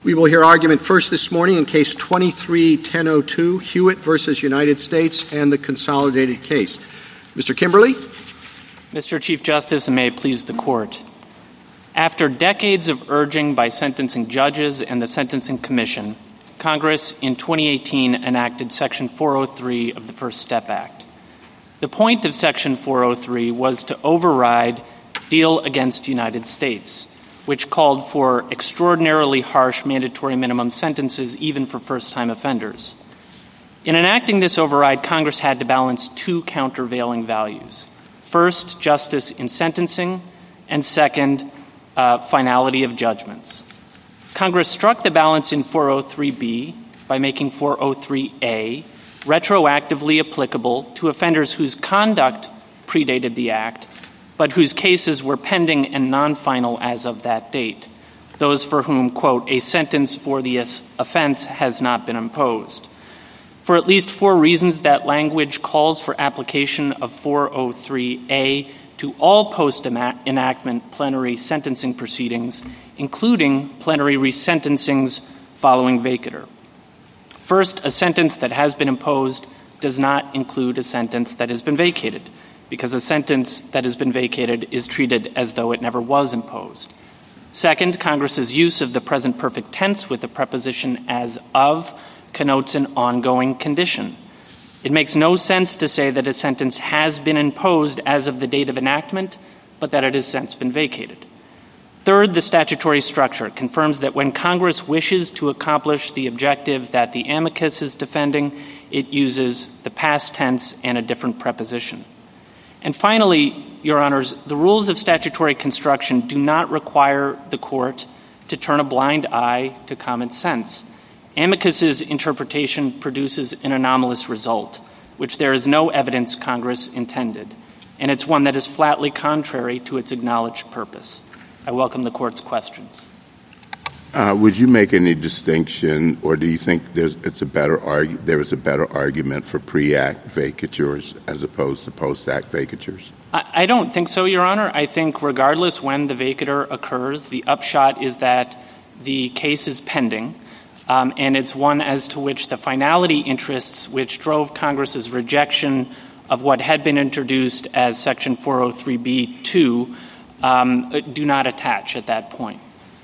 We will hear argument first this morning in Case 23-1002, Hewitt v. United States, and the consolidated case. Mr. Kimberly. Mr. Chief Justice, and may it please the Court. After decades of urging by sentencing judges and the Sentencing Commission, Congress in 2018 enacted Section 403 of the First Step Act. The point of Section 403 was to override Deal against United States, which called for extraordinarily harsh mandatory minimum sentences even for first-time offenders. In enacting this override, Congress had to balance two countervailing values. First, justice in sentencing, and second, finality of judgments. Congress struck the balance in 403B by making 403A retroactively applicable to offenders whose conduct predated the Act, but whose cases were pending and non-final as of that date, those for whom, quote, a sentence for the offense has not been imposed. For at least four reasons, that language calls for application of 403A to all post-enactment plenary sentencing proceedings, including plenary resentencings following vacatur. First, a sentence that has been imposed does not include a sentence that has been vacated, because a sentence that has been vacated is treated as though it never was imposed. Second, Congress's use of the present perfect tense with the preposition as of connotes an ongoing condition. It makes no sense to say that a sentence has been imposed as of the date of enactment, but that it has since been vacated. Third, the statutory structure confirms that when Congress wishes to accomplish the objective that the amicus is defending, it uses the past tense and a different preposition. And finally, Your Honors, the rules of statutory construction do not require the Court to turn a blind eye to common sense. Amicus's interpretation produces an anomalous result, which there is no evidence Congress intended, and it's one that is flatly contrary to its acknowledged purpose. I welcome the Court's questions. Would you make any distinction, or do you think there is a better argument for pre-act vacatures as opposed to post-act vacatures? I don't think so, Your Honor. I think regardless when the vacatur occurs, the upshot is that the case is pending, and it's one as to which the finality interests which drove Congress's rejection of what had been introduced as Section 403B2 do not attach at that point.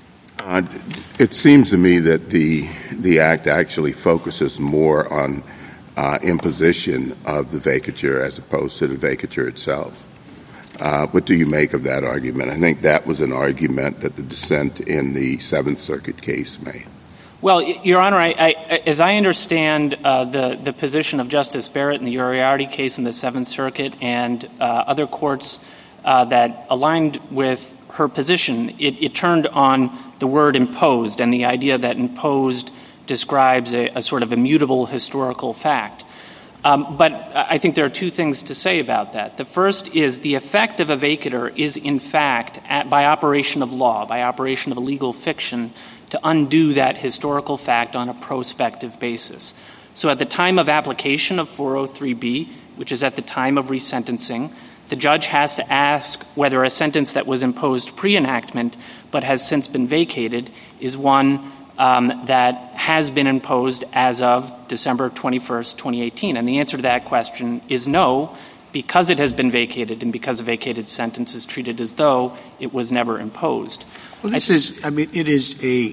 It seems to me that the Act actually focuses more on imposition of the vacatur as opposed to the vacatur itself. What do you make of that argument? I think that was an argument that the dissent in the Seventh Circuit case made. Well, Your Honor, as I understand the position of Justice Barrett in the Uriarte case in the Seventh Circuit and other courts that aligned with her position, it turned on the word imposed and the idea that imposed describes a sort of immutable historical fact. But I think there are two things to say about that. The first is the effect of a vacatur is, in fact, by operation of law, by operation of a legal fiction, to undo that historical fact on a prospective basis. So at the time of application of 403B, which is at the time of resentencing, the judge has to ask whether a sentence that was imposed pre-enactment but has since been vacated is one that has been imposed as of December 21st, 2018. And the answer to that question is no, because it has been vacated and because a vacated sentence is treated as though it was never imposed. Well, it is a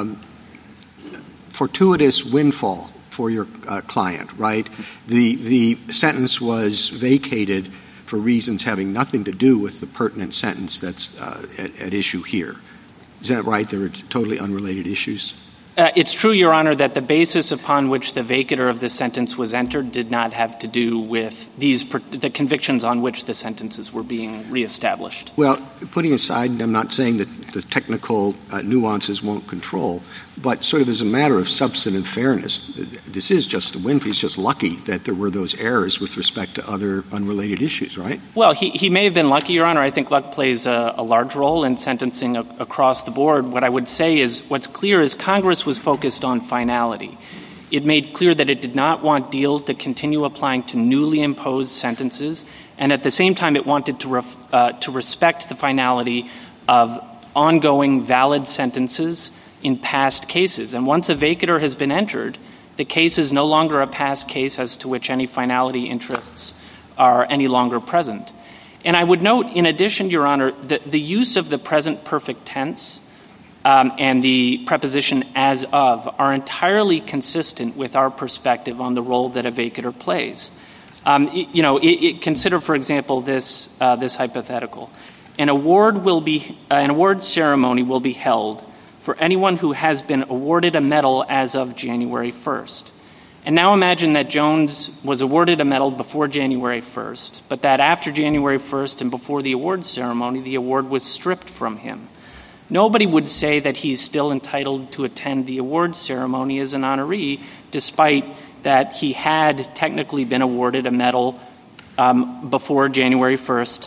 fortuitous windfall for your client, right? The sentence was vacated for reasons having nothing to do with the pertinent sentence that's at issue here. Is that right? There are totally unrelated issues? It's true, Your Honor, that the basis upon which the vacatur of the sentence was entered did not have to do with the convictions on which the sentences were being reestablished. Well, putting aside, I'm not saying that the technical nuances won't control, but sort of as a matter of substantive fairness, this is just a win. He's just lucky that there were those errors with respect to other unrelated issues, right? Well, he may have been lucky, Your Honor. I think luck plays a large role in sentencing across the board. What I would say is what's clear is Congress was focused on finality. It made clear that it did not want Deal to continue applying to newly imposed sentences, and at the same time it wanted to respect the finality of ongoing valid sentences in past cases. And once a vacatur has been entered, the case is no longer a past case as to which any finality interests are any longer present. And I would note, in addition, Your Honor, that the use of the present perfect tense and the preposition as of are entirely consistent with our perspective on the role that a vacatur plays. Consider, for example, this hypothetical. An award ceremony will be held for anyone who has been awarded a medal as of January 1st. And now imagine that Jones was awarded a medal before January 1st, but that after January 1st and before the award ceremony, the award was stripped from him. Nobody would say that he's still entitled to attend the award ceremony as an honoree, despite that he had technically been awarded a medal before January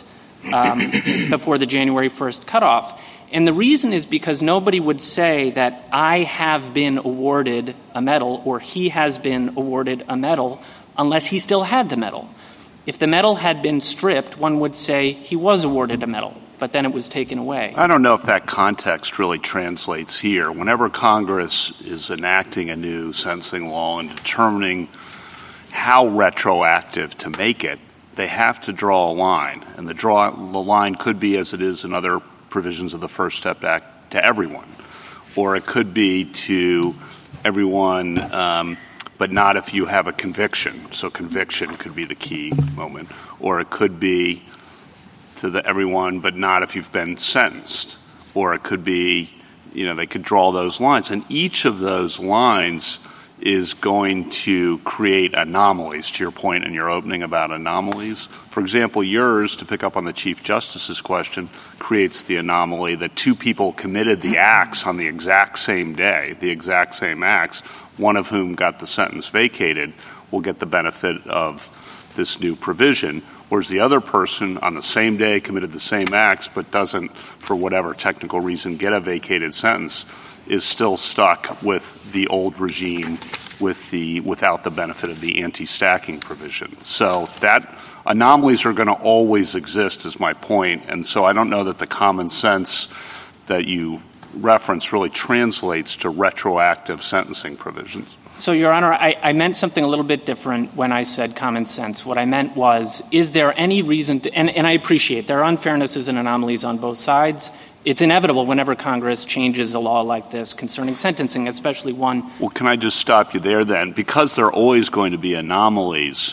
1st, before the January 1st cutoff. And the reason is because nobody would say that I have been awarded a medal or he has been awarded a medal unless he still had the medal. If the medal had been stripped, one would say he was awarded a medal, but then it was taken away. I don't know if that context really translates here. Whenever Congress is enacting a new sentencing law and determining how retroactive to make it, they have to draw a line. And the line could be, as it is in other provisions of the First Step Act, to everyone. Or it could be to everyone, but not if you have a conviction. So conviction could be the key moment. Or it could be to everyone, but not if you've been sentenced. Or it could be, they could draw those lines. And each of those lines is going to create anomalies, to your point in your opening about anomalies. For example, yours, to pick up on the Chief Justice's question, creates the anomaly that two people committed the acts on the exact same day, the exact same acts, one of whom got the sentence vacated, will get the benefit of this new provision, whereas the other person on the same day committed the same acts but doesn't, for whatever technical reason, get a vacated sentence, is still stuck with the old regime without the benefit of the anti-stacking provision. So that anomalies are going to always exist is my point. And so I don't know that the common sense that you reference really translates to retroactive sentencing provisions. So, Your Honor, I meant something a little bit different when I said common sense. What I meant was, is there any reason to, and I appreciate there are unfairnesses and anomalies on both sides. It's inevitable whenever Congress changes a law like this concerning sentencing, especially one. Well, can I just stop you there then? Because there are always going to be anomalies,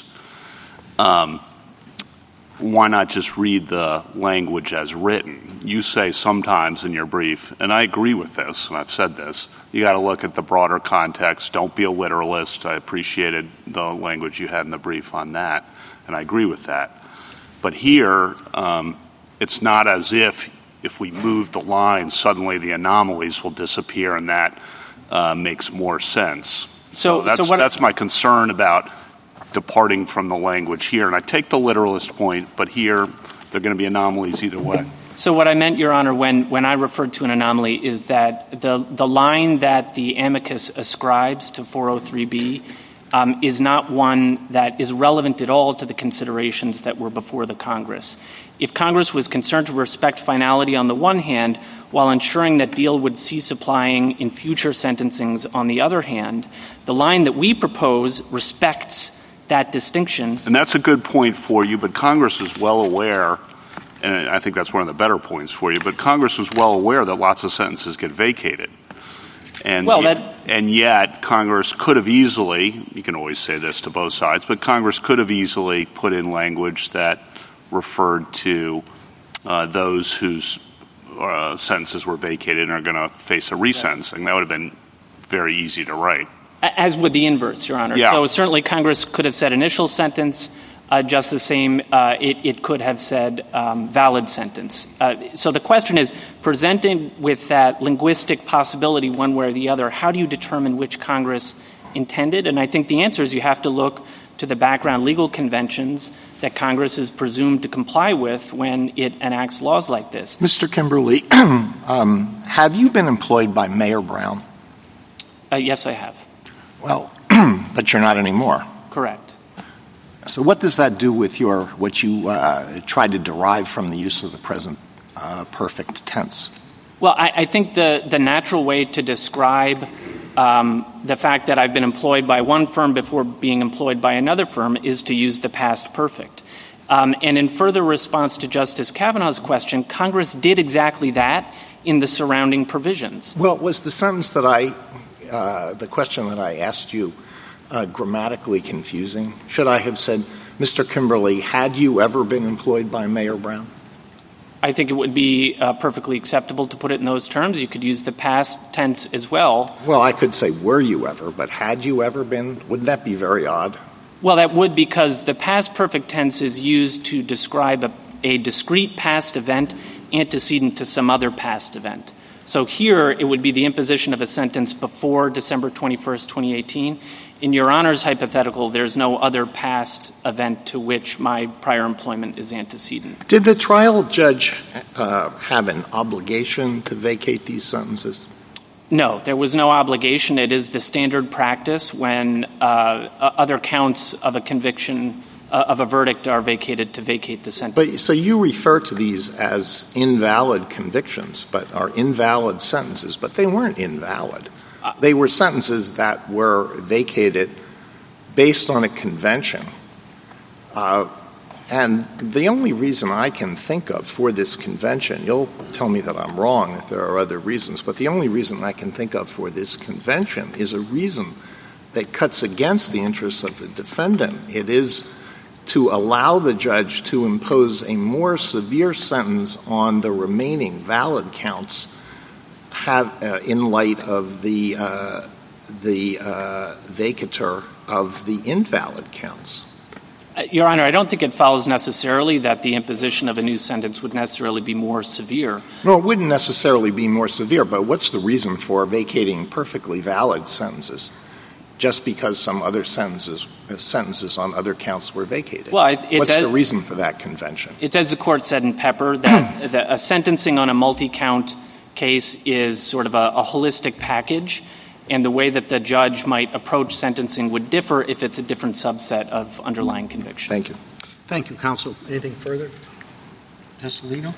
why not just read the language as written? You say sometimes in your brief, and I agree with this, and I've said this, you got to look at the broader context. Don't be a literalist. I appreciated the language you had in the brief on that, and I agree with that. But here, it's not as if we move the line, suddenly the anomalies will disappear, and that makes more sense. So that's my concern about departing from the language here. And I take the literalist point, but here there are going to be anomalies either way. So what I meant, Your Honor, when I referred to an anomaly is that the line that the amicus ascribes to 403B is not one that is relevant at all to the considerations that were before the Congress. If Congress was concerned to respect finality on the one hand, while ensuring that Deal would cease applying in future sentencings on the other hand, the line that we propose respects that distinction. And that's a good point for you, but Congress is well aware, and I think that's one of the better points for you, but Congress was well aware that lots of sentences get vacated. And yet Congress could have easily, you can always say this to both sides, but Congress could have easily put in language that referred to those whose sentences were vacated and are going to face a resentencing. That would have been very easy to write. As would the inverse, Your Honor. Yeah. So certainly Congress could have said initial sentence, just the same. It could have said valid sentence. So the question is, presented with that linguistic possibility one way or the other, how do you determine which Congress intended? And I think the answer is you have to look to the background legal conventions that Congress is presumed to comply with when it enacts laws like this. Mr. Kimberly, have you been employed by Mayor Brown? Yes, I have. Well, but you're not anymore. Correct. So what does that do with what you tried to derive from the use of the present perfect tense? Well, I think the natural way to describe the fact that I've been employed by one firm before being employed by another firm is to use the past perfect. And in further response to Justice Kavanaugh's question, Congress did exactly that in the surrounding provisions. Well, was the sentence that the question that I asked you grammatically confusing? Should I have said, Mr. Kimberly, had you ever been employed by Mayor Brown? I think it would be perfectly acceptable to put it in those terms. You could use the past tense as well. Well, I could say, were you ever, but had you ever been? Wouldn't that be very odd? Well, that would, because the past perfect tense is used to describe a discrete past event antecedent to some other past event. So here, it would be the imposition of a sentence before December 21st, 2018. In Your Honor's hypothetical, there's no other past event to which my prior employment is antecedent. Did the trial judge have an obligation to vacate these sentences? No, there was no obligation. It is the standard practice when other counts of a conviction of a verdict are vacated to vacate the sentence. But so you refer to these as invalid convictions, but are invalid sentences, but they weren't invalid. They were sentences that were vacated based on a convention. And the only reason I can think of for this convention, you'll tell me that I'm wrong if there are other reasons, but the only reason I can think of for this convention is a reason that cuts against the interests of the defendant. It is to allow the judge to impose a more severe sentence on the remaining valid counts in light of the vacatur of the invalid counts. Your Honor, I don't think it follows necessarily that the imposition of a new sentence would necessarily be more severe. No, it wouldn't necessarily be more severe, but what's the reason for vacating perfectly valid sentences just because some other sentences on other counts were vacated? Well, what's the reason for that convention? It's as the Court said in Pepper, that a sentencing on a multi-count case is sort of a holistic package, and the way that the judge might approach sentencing would differ if it's a different subset of underlying conviction. Thank you. Thank you, counsel. Anything further? Justice Alito?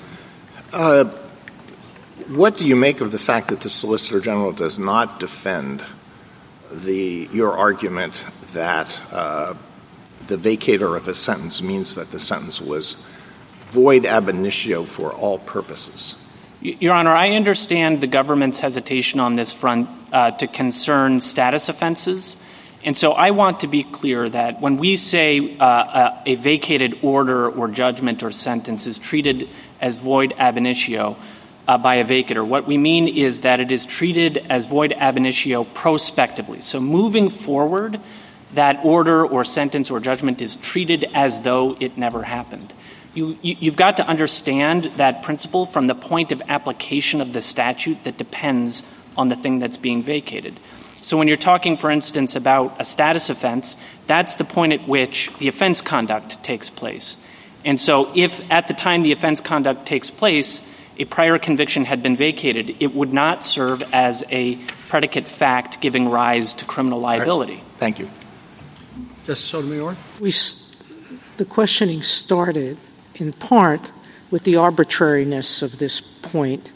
What do you make of the fact that the Solicitor General does not defend your argument that the vacatur of a sentence means that the sentence was void ab initio for all purposes? Your Honor, I understand the government's hesitation on this front to concern status offenses. And so I want to be clear that when we say a vacated order or judgment or sentence is treated as void ab initio by a vacatur, what we mean is that it is treated as void ab initio prospectively. So moving forward, that order or sentence or judgment is treated as though it never happened. You've got to understand that principle from the point of application of the statute that depends on the thing that's being vacated. So when you're talking, for instance, about a status offense, that's the point at which the offense conduct takes place. And so if at the time the offense conduct takes place, a prior conviction had been vacated, it would not serve as a predicate fact giving rise to criminal liability. Right. Thank you. Justice Sotomayor? The questioning started in part with the arbitrariness of this point.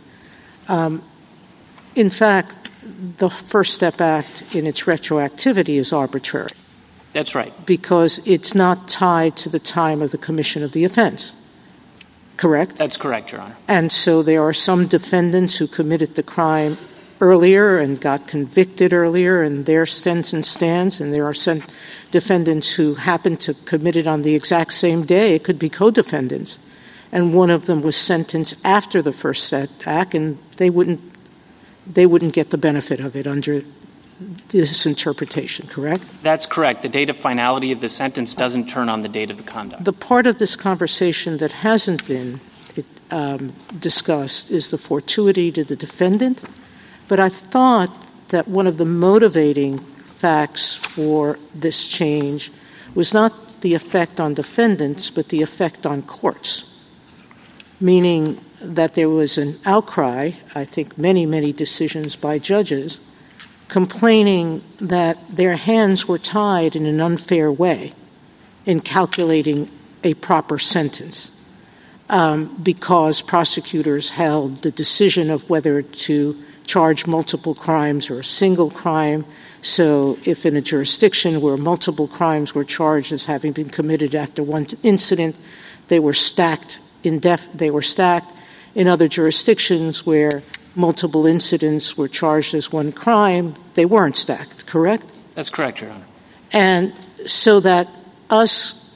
In fact, the First Step Act in its retroactivity is arbitrary. That's right. Because it's not tied to the time of the commission of the offense. Correct? That's correct, Your Honor. And so there are some defendants who committed the crime earlier and got convicted earlier, and their sentence stands, and there are some defendants who happened to commit it on the exact same day. It could be co-defendants. And one of them was sentenced after the First Step Act, and they wouldn't get the benefit of it under this interpretation, correct? That's correct. The date of finality of the sentence doesn't turn on the date of the conduct. The part of this conversation that hasn't been discussed is the fortuity to the defendant. But I thought that one of the motivating facts for this change was not the effect on defendants, but the effect on courts, meaning that there was an outcry, I think many, many decisions by judges, complaining that their hands were tied in an unfair way in calculating a proper sentence. because prosecutors held the decision of whether to charge multiple crimes or a single crime. So if in a jurisdiction where multiple crimes were charged as having been committed after one incident, they were stacked. In other jurisdictions where multiple incidents were charged as one crime, they weren't stacked, correct? That's correct, Your Honor. And so that us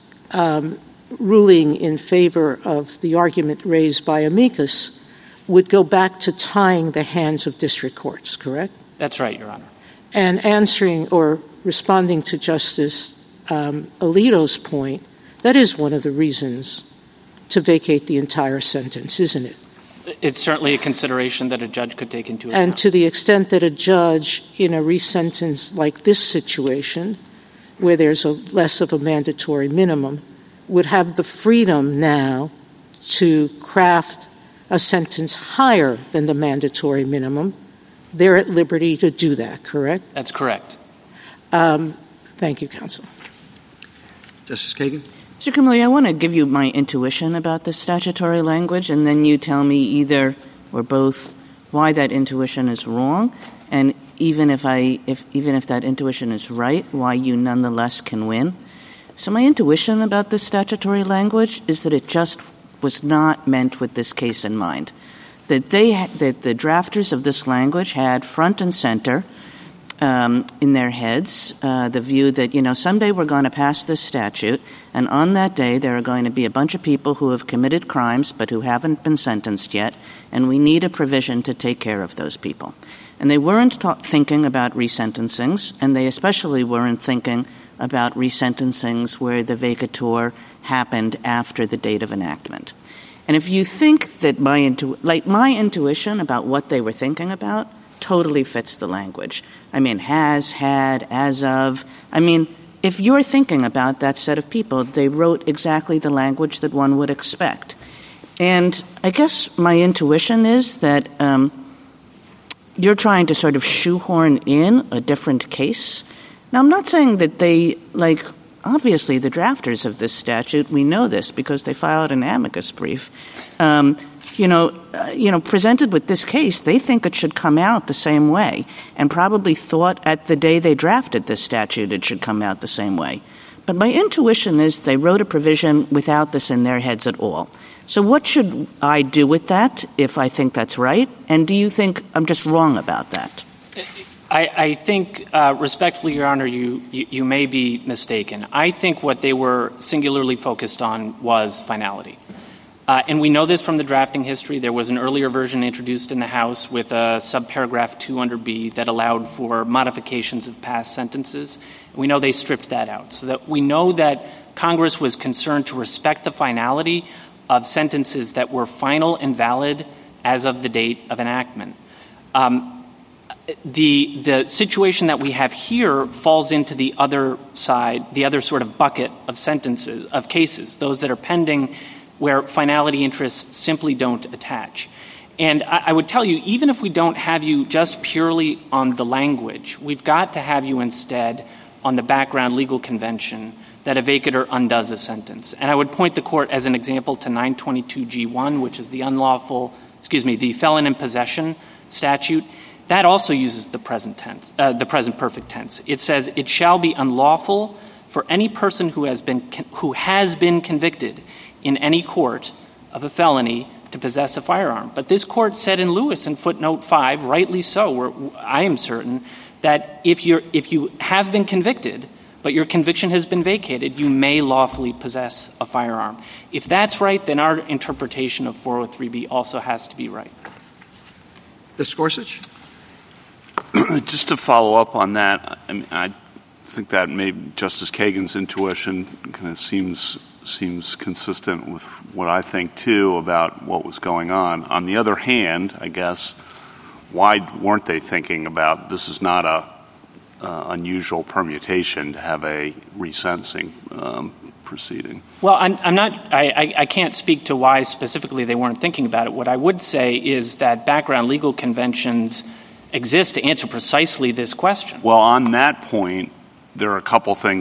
ruling in favor of the argument raised by amicus would go back to tying the hands of district courts, correct? That's right, Your Honor. And answering or responding to Justice Alito's point, that is one of the reasons to vacate the entire sentence, isn't it? It's certainly a consideration that a judge could take into account. And to the extent that a judge in a resentence like this situation, where there's less of a mandatory minimum, would have the freedom now to craft a sentence higher than the mandatory minimum, they're at liberty to do that, correct? That's correct. Thank you, counsel. Justice Kagan? Mr. Kimberly, I want to give you my intuition about the statutory language, and then you tell me either or both why that intuition is wrong, and even if that intuition is right, why you nonetheless can win. So my intuition about the statutory language is that it just was not meant with this case in mind. That the drafters of this language had front and center in their heads the view that, someday we're going to pass this statute, and on that day there are going to be a bunch of people who have committed crimes but who haven't been sentenced yet, and we need a provision to take care of those people. And they weren't thinking about resentencings, and they especially weren't thinking about resentencings where the vacatur happened after the date of enactment. And if you think that my intuition about what they were thinking about totally fits the language. I mean, has, had, as of. I mean, if you're thinking about that set of people, they wrote exactly the language that one would expect. And I guess my intuition is that you're trying to sort of shoehorn in a different case. Now, I'm not saying that they, obviously the drafters of this statute, we know this because they filed an amicus brief. Presented with this case, they think it should come out the same way, and probably thought at the day they drafted this statute it should come out the same way. But my intuition is they wrote a provision without this in their heads at all. So what should I do with that if I think that's right? And do you think I'm just wrong about that? I think, respectfully, Your Honor, you may be mistaken. I think what they were singularly focused on was finality. And we know this from the drafting history. There was an earlier version introduced in the House with a subparagraph 2 under B that allowed for modifications of past sentences. We know they stripped that out. So that we know that Congress was concerned to respect the finality of sentences that were final and valid as of the date of enactment. The situation that we have here falls into the other side, the other sort of bucket of sentences, of cases, those that are pending where finality interests simply don't attach. And I would tell you, even if we don't have you just purely on the language, we've got to have you instead on the background legal convention that a vacatur undoes a sentence. And I would point the Court as an example to 922G1, which is the felon in possession statute. That also uses the present tense, the present perfect tense. It says, it shall be unlawful for any person who has been convicted in any court of a felony to possess a firearm. But this Court said in Lewis in footnote 5, rightly so, where I am certain that if you have been convicted, but your conviction has been vacated, you may lawfully possess a firearm. If that's right, then our interpretation of 403B also has to be right. Justice Gorsuch? Just to follow up on that, I think that maybe Justice Kagan's intuition kind of seems consistent with what I think, too, about what was going on. On the other hand, I guess, why weren't they thinking about this is not a unusual permutation to have a resentencing proceeding? Well, I can't speak to why specifically they weren't thinking about it. What I would say is that background legal conventions exist to answer precisely this question. Well, on that point, there are a couple things that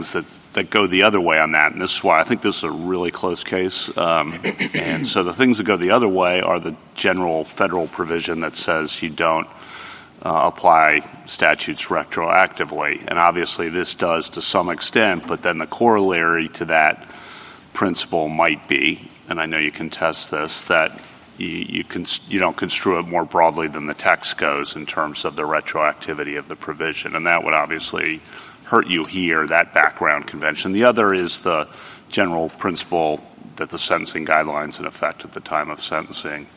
that go the other way on that, and this is why I think this is a really close case. And so the things that go the other way are the general federal provision that says you don't apply statutes retroactively. And obviously this does to some extent, but then the corollary to that principle might be, and I know you can test this, that you don't construe it more broadly than the text goes in terms of the retroactivity of the provision. And that would obviously hurt you here, that background convention. The other is the general principle that the sentencing guidelines in effect at the time of sentencing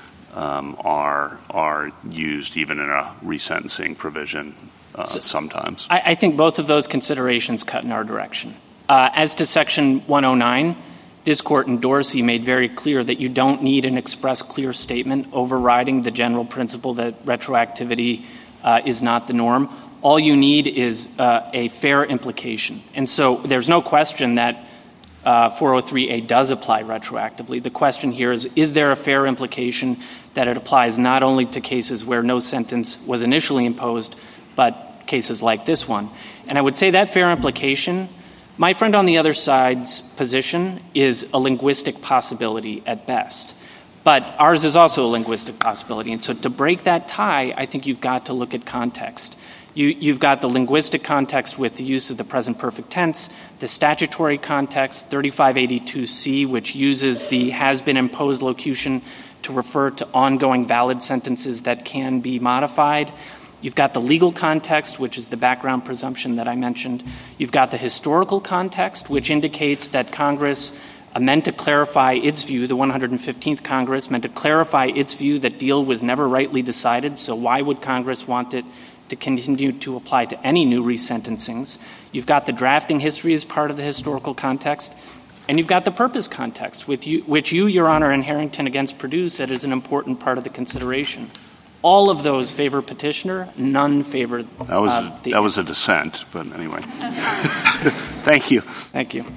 are used even in a resentencing provision sometimes. I think both of those considerations cut in our direction. As to Section 109, this Court in Dorsey made very clear that you don't need an express clear statement overriding the general principle that retroactivity is not the norm. All you need is a fair implication. And so there's no question that 403A does apply retroactively. The question here is there a fair implication that it applies not only to cases where no sentence was initially imposed, but cases like this one? And I would say that fair implication, my friend on the other side's position is a linguistic possibility at best. But ours is also a linguistic possibility. And so to break that tie, I think you've got to look at context. You've got the linguistic context with the use of the present perfect tense, the statutory context, 3582C, which uses the has-been-imposed locution to refer to ongoing valid sentences that can be modified. You've got the legal context, which is the background presumption that I mentioned. You've got the historical context, which indicates that Congress meant to clarify its view, the 115th Congress meant to clarify its view that deal was never rightly decided, so why would Congress want it to continue to apply to any new resentencings? You've got the drafting history as part of the historical context, and you've got the purpose context, which you, Your Honor, in Harrington against Purdue said is an important part of the consideration. All of those favor petitioner, none favor that was a dissent, but anyway. Thank you. Thank you.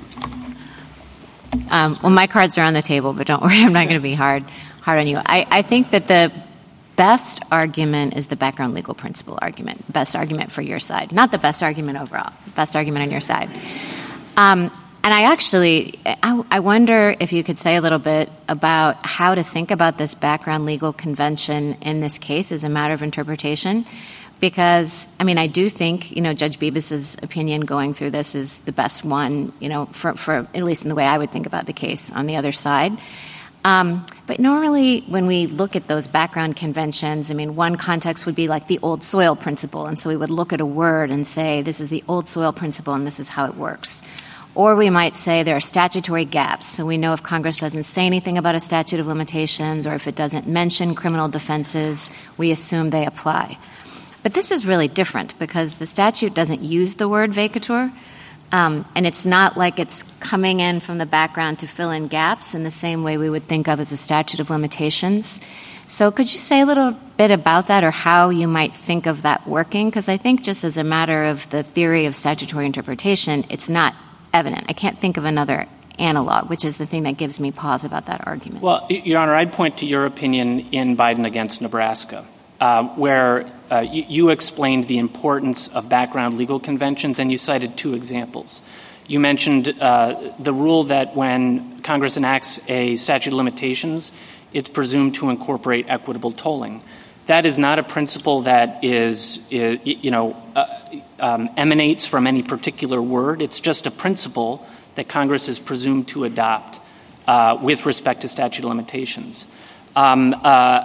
Well, my cards are on the table, but don't worry, I'm not going to be hard on you. I think that the best argument is the background legal principle argument, best argument for your side, not the best argument overall, best argument on your side. And I wonder if you could say a little bit about how to think about this background legal convention in this case as a matter of interpretation. Because, I do think, Judge Bibas's opinion going through this is the best one, for at least in the way I would think about the case on the other side. But normally when we look at those background conventions, one context would be like the old soil principle. And so we would look at a word and say, this is the old soil principle and this is how it works. Or we might say there are statutory gaps. So we know if Congress doesn't say anything about a statute of limitations or if it doesn't mention criminal defenses, we assume they apply. But this is really different because the statute doesn't use the word vacatur, and it's not like it's coming in from the background to fill in gaps in the same way we would think of as a statute of limitations. So could you say a little bit about that or how you might think of that working? Because I think just as a matter of the theory of statutory interpretation, it's not evident. I can't think of another analog, which is the thing that gives me pause about that argument. Well, Your Honor, I'd point to your opinion in Biden against Nebraska, where you explained the importance of background legal conventions, and you cited two examples. You mentioned the rule that when Congress enacts a statute of limitations, it's presumed to incorporate equitable tolling. That is not a principle that emanates from any particular word. It's just a principle that Congress is presumed to adopt with respect to statute of limitations. And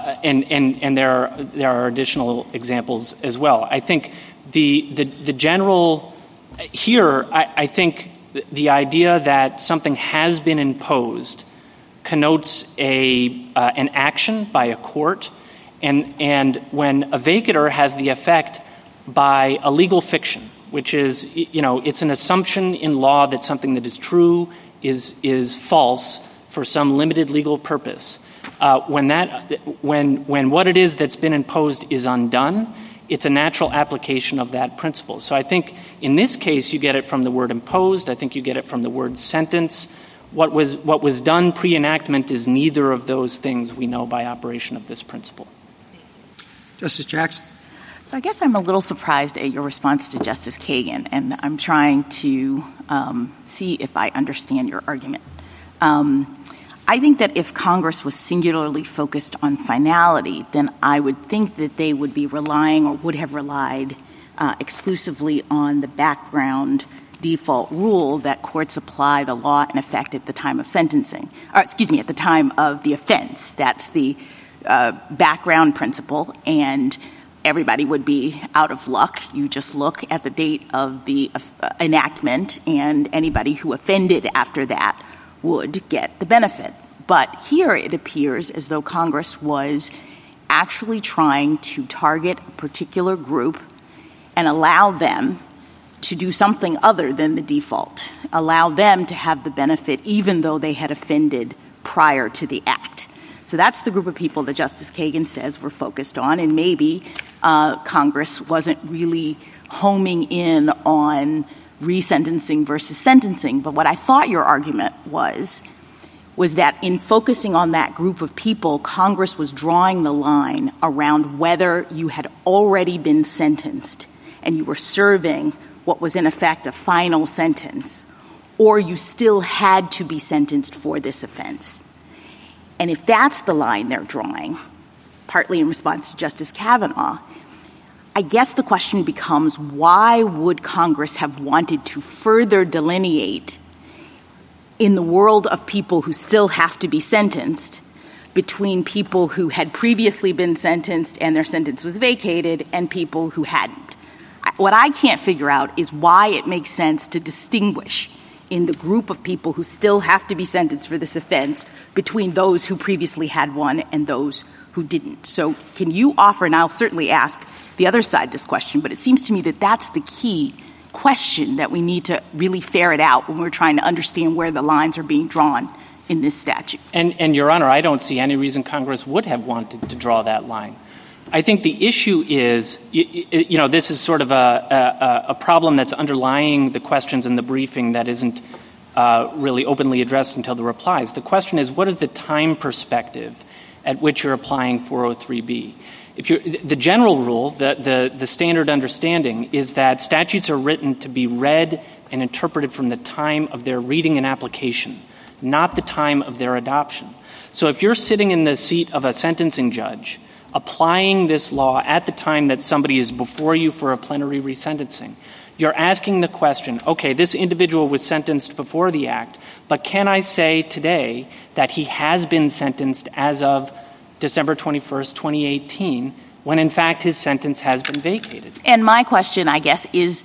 there are additional examples as well. I think the general here, I think the idea that something has been imposed connotes an action by a court, and when a vacatur has the effect by a legal fiction, which is, it's an assumption in law that something that is true is false for some limited legal purpose. When what it is that's been imposed is undone, it's a natural application of that principle. So I think in this case you get it from the word imposed. I think you get it from the word sentence. What was done pre-enactment is neither of those things we know by operation of this principle. Justice Jackson? So I guess I'm a little surprised at your response to Justice Kagan, and I'm trying to see if I understand your argument. I think that if Congress was singularly focused on finality, then I would think that they would be relying or would have relied exclusively on the background default rule that courts apply the law in effect at the time of sentencing, or at the time of the offense. That's the background principle, and everybody would be out of luck. You just look at the date of the enactment, and anybody who offended after that would get the benefit. But here it appears as though Congress was actually trying to target a particular group and allow them to do something other than the default, allow them to have the benefit even though they had offended prior to the act. So that's the group of people that Justice Kagan says we're focused on, and maybe Congress wasn't really homing in on resentencing versus sentencing. But what I thought your argument was that in focusing on that group of people, Congress was drawing the line around whether you had already been sentenced and you were serving what was in effect a final sentence, or you still had to be sentenced for this offense. And if that's the line they're drawing, partly in response to Justice Kavanaugh, I guess the question becomes, why would Congress have wanted to further delineate in the world of people who still have to be sentenced between people who had previously been sentenced and their sentence was vacated and people who hadn't? What I can't figure out is why it makes sense to distinguish in the group of people who still have to be sentenced for this offense between those who previously had one and those who didn't. So can you offer, and I'll certainly ask the other side this question, but it seems to me that that's the key question that we need to really ferret out when we're trying to understand where the lines are being drawn in this statute. And Your Honor, I don't see any reason Congress would have wanted to draw that line. I think the issue is, this is sort of a problem that's underlying the questions in the briefing that isn't really openly addressed until the replies. The question is, what is the time perspective at which you're applying 403B? The general rule, the standard understanding, is that statutes are written to be read and interpreted from the time of their reading and application, not the time of their adoption. So if you're sitting in the seat of a sentencing judge applying this law at the time that somebody is before you for a plenary resentencing, you're asking the question, okay, this individual was sentenced before the act, but can I say today that he has been sentenced as of December 21st, 2018, when in fact his sentence has been vacated? And my question, I guess, is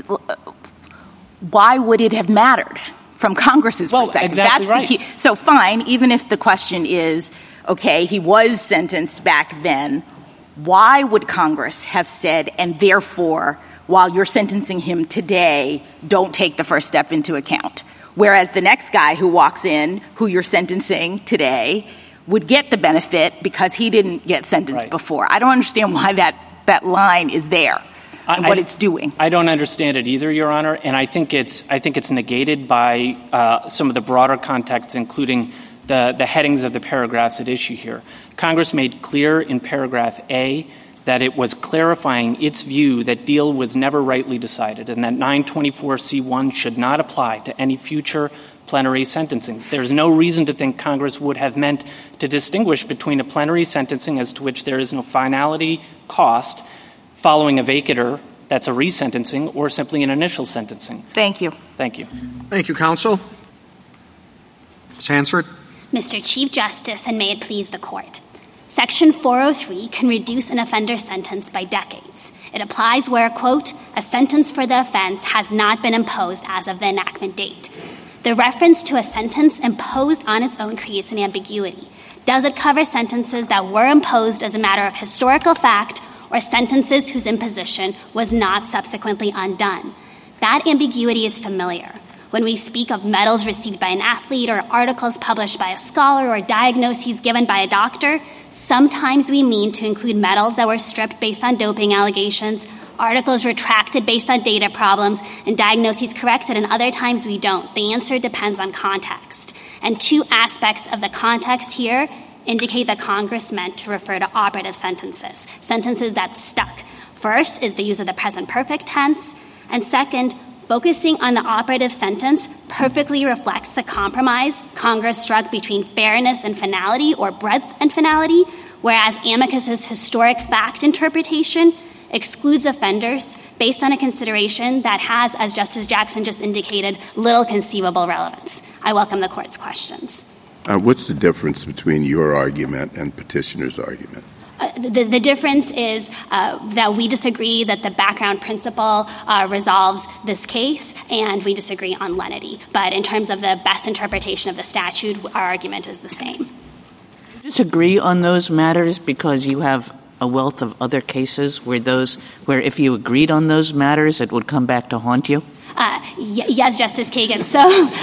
why would it have mattered from Congress's perspective? Exactly That's right. the key. So fine, even if the question is, okay, he was sentenced back then, why would Congress have said, and therefore, while you're sentencing him today, don't take the first step into account? Whereas the next guy who walks in, who you're sentencing today, would get the benefit because he didn't get sentenced before. I don't understand why that line is there and what it's doing. I don't understand it either, Your Honor, and I think it's negated by some of the broader context, including the headings of the paragraphs at issue here. Congress made clear in paragraph A that it was clarifying its view that Deal was never rightly decided and that 924C1 should not apply to any future plenary sentencings. There's no reason to think Congress would have meant to distinguish between a plenary sentencing as to which there is no finality cost following a vacatur that's a resentencing or simply an initial sentencing. Thank you. Thank you. Thank you, counsel. Ms. Hansford. Mr. Chief Justice, and may it please the Court. Section 403 can reduce an offender's sentence by decades. It applies where, quote, a sentence for the offense has not been imposed as of the enactment date. The reference to a sentence imposed on its own creates an ambiguity. Does it cover sentences that were imposed as a matter of historical fact or sentences whose imposition was not subsequently undone? That ambiguity is familiar. When we speak of medals received by an athlete or articles published by a scholar or diagnoses given by a doctor, sometimes we mean to include medals that were stripped based on doping allegations, articles retracted based on data problems, and diagnoses corrected, and other times we don't. The answer depends on context. And two aspects of the context here indicate that Congress meant to refer to operative sentences that stuck. First is the use of the present perfect tense, and second, focusing on the operative sentence perfectly reflects the compromise Congress struck between fairness and finality, or breadth and finality, whereas amicus's historic fact interpretation excludes offenders based on a consideration that has, as Justice Jackson just indicated, little conceivable relevance. I welcome the Court's questions. What's the difference between your argument and petitioner's argument? The difference is that we disagree that the background principle resolves this case, and we disagree on lenity. But in terms of the best interpretation of the statute, our argument is the same. You disagree on those matters because you have a wealth of other cases where if you agreed on those matters, it would come back to haunt you? Yes, Justice Kagan. So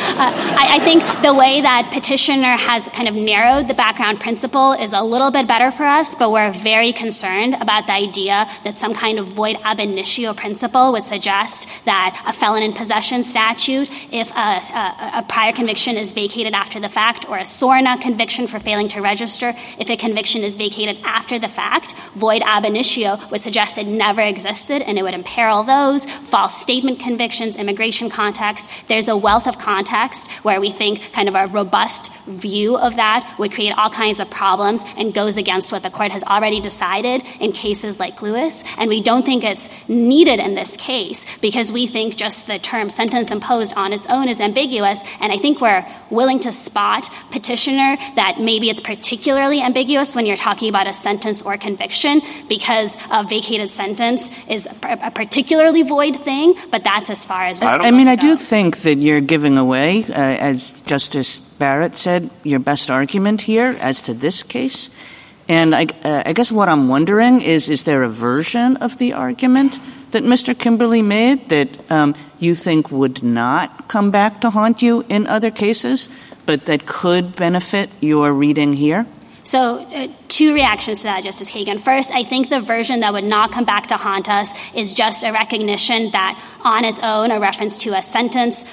I think the way that petitioner has kind of narrowed the background principle is a little bit better for us, but we're very concerned about the idea that some kind of void ab initio principle would suggest that a felon in possession statute, if a prior conviction is vacated after the fact, or a SORNA conviction for failing to register, if a conviction is vacated after the fact, void ab initio would suggest it never existed, and it would imperil those. False statement convictions, immigration context. There's a wealth of context where we think kind of a robust view of that would create all kinds of problems and goes against what the Court has already decided in cases like Lewis. And we don't think it's needed in this case because we think just the term sentence imposed on its own is ambiguous. And I think we're willing to spot petitioner that maybe it's particularly ambiguous when you're talking about a sentence or conviction because a vacated sentence is a particularly void thing, but that's as far as I do think that you're giving away, as Justice Barrett said, your best argument here as to this case. And I guess what I'm wondering is there a version of the argument that Mr. Kimberly made that you think would not come back to haunt you in other cases, but that could benefit your reading here? So two reactions to that, Justice Kagan. First, I think the version that would not come back to haunt us is just a recognition that on its own, a reference to a sentence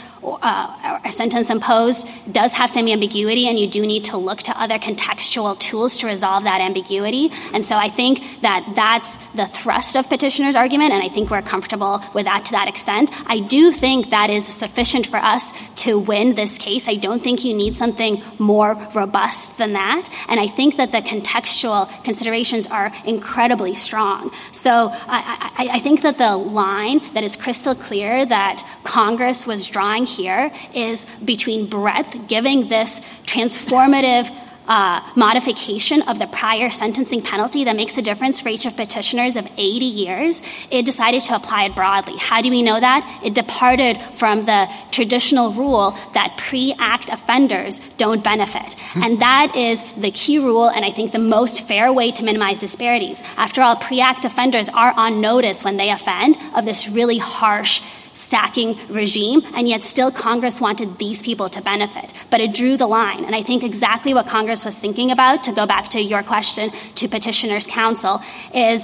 imposed does have some ambiguity, and you do need to look to other contextual tools to resolve that ambiguity. And so I think that that's the thrust of petitioner's argument, and I think we're comfortable with that to that extent. I do think that is sufficient for us to win this case. I don't think you need something more robust than that. And I think that the contextual considerations are incredibly strong. So I think that the line that is crystal clear that Congress was drawing here is between breadth, giving this transformative modification of the prior sentencing penalty that makes a difference for each of petitioners of 80 years, it decided to apply it broadly. How do we know that? It departed from the traditional rule that pre-act offenders don't benefit. And that is the key rule, and I think the most fair way to minimize disparities. After all, pre-act offenders are on notice when they offend of this really harsh stacking regime, and yet still Congress wanted these people to benefit. But it drew the line, and I think exactly what Congress was thinking about, to go back to your question to Petitioner's Counsel, is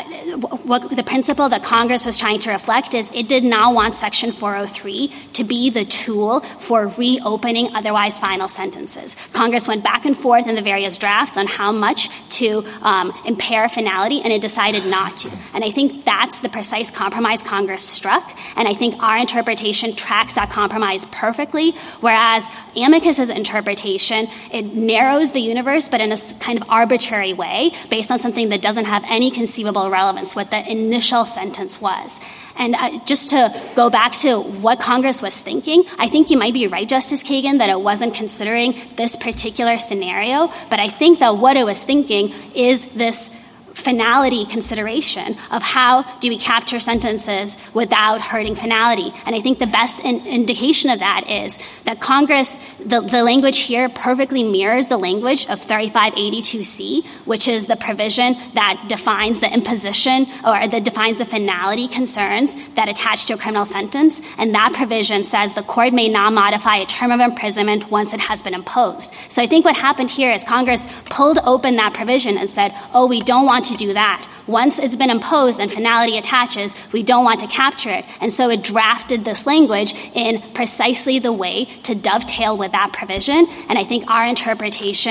what the principle that Congress was trying to reflect is it did not want Section 403 to be the tool for reopening otherwise final sentences. Congress went back and forth in the various drafts on how much to impair finality, and it decided not to. And I think that's the precise compromise Congress struck, and I think our interpretation tracks that compromise perfectly, whereas amicus's interpretation, it narrows the universe, but in a kind of arbitrary way, based on something that doesn't have any conceivable relevance, what the initial sentence was. And just to go back to what Congress was thinking, I think you might be right, Justice Kagan, that it wasn't considering this particular scenario, but I think that what it was thinking is this finality consideration of how do we capture sentences without hurting finality. And I think the best indication of that is that Congress, the language here perfectly mirrors the language of 3582C, which is the provision that defines the imposition or that defines the finality concerns that attach to a criminal sentence. And that provision says the court may not modify a term of imprisonment once it has been imposed. So I think what happened here is Congress pulled open that provision and said, oh, we don't want to do that. Once it's been imposed and finality attaches, we don't want to capture it. And so it drafted this language in precisely the way to dovetail with that provision. And I think our interpretation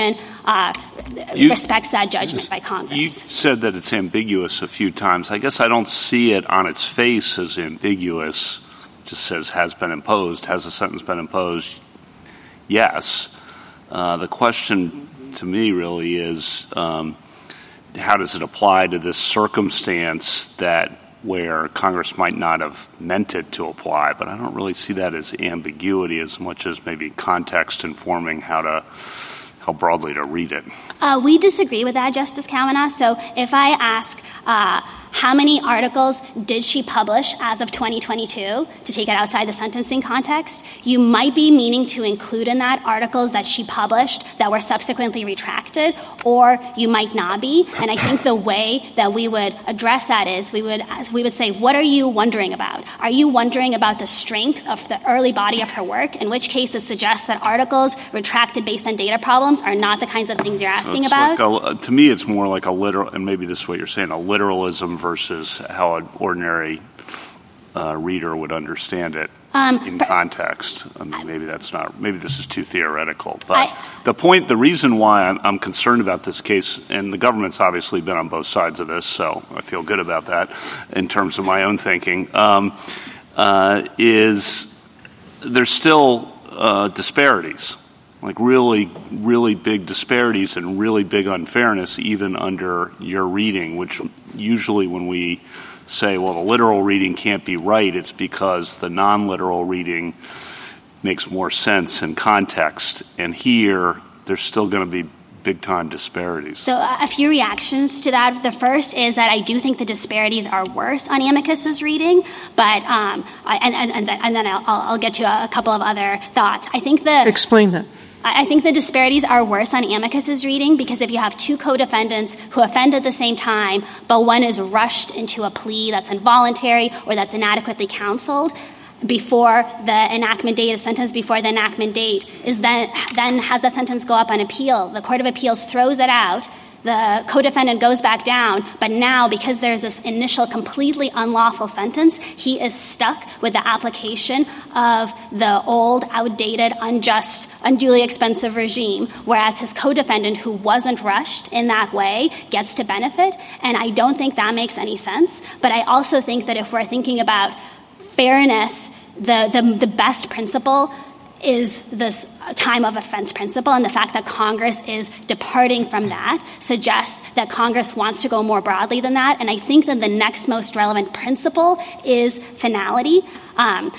respects that judgment by Congress. You said that it's ambiguous a few times. I guess I don't see it on its face as ambiguous. It just says has been imposed. Has the sentence been imposed? Yes. The question to me really is how does it apply to this circumstance where Congress might not have meant it to apply, but I don't really see that as ambiguity as much as maybe context informing how broadly to read it. We disagree with that, Justice Kavanaugh. So if I ask how many articles did she publish as of 2022 to take it outside the sentencing context, you might be meaning to include in that articles that she published that were subsequently retracted, or you might not be. And I think the way that we would address that is we would say, what are you wondering about? Are you wondering about the strength of the early body of her work, in which case it suggests that articles retracted based on data problems are not the kinds of things you're asking about? To me, it's more like a literal, and maybe this is what you're saying, a literalism versus how an ordinary reader would understand it in context. I mean, maybe this is too theoretical. But the reason why I'm concerned about this case, and the government's obviously been on both sides of this, so I feel good about that in terms of my own thinking, is there's still disparities. Like really, really big disparities and really big unfairness even under your reading, which usually when we say, well, the literal reading can't be right, it's because the non-literal reading makes more sense in context. And here, there's still going to be big-time disparities. So a few reactions to that. The first is that I do think the disparities are worse on Amicus's reading, but and then I'll get to a couple of other thoughts. Explain that. I think the disparities are worse on Amicus's reading because if you have two co-defendants who offend at the same time, but one is rushed into a plea that's involuntary or that's inadequately counseled before the enactment date, a sentence before the enactment date, then has the sentence go up on appeal. The Court of Appeals throws it out. The co-defendant goes back down, but now because there's this initial completely unlawful sentence, he is stuck with the application of the old, outdated, unjust, unduly expensive regime, whereas his co-defendant, who wasn't rushed in that way, gets to benefit. And I don't think that makes any sense. But I also think that if we're thinking about fairness, the best principle is this time of offense principle, and the fact that Congress is departing from that suggests that Congress wants to go more broadly than that. And I think that the next most relevant principle is finality. And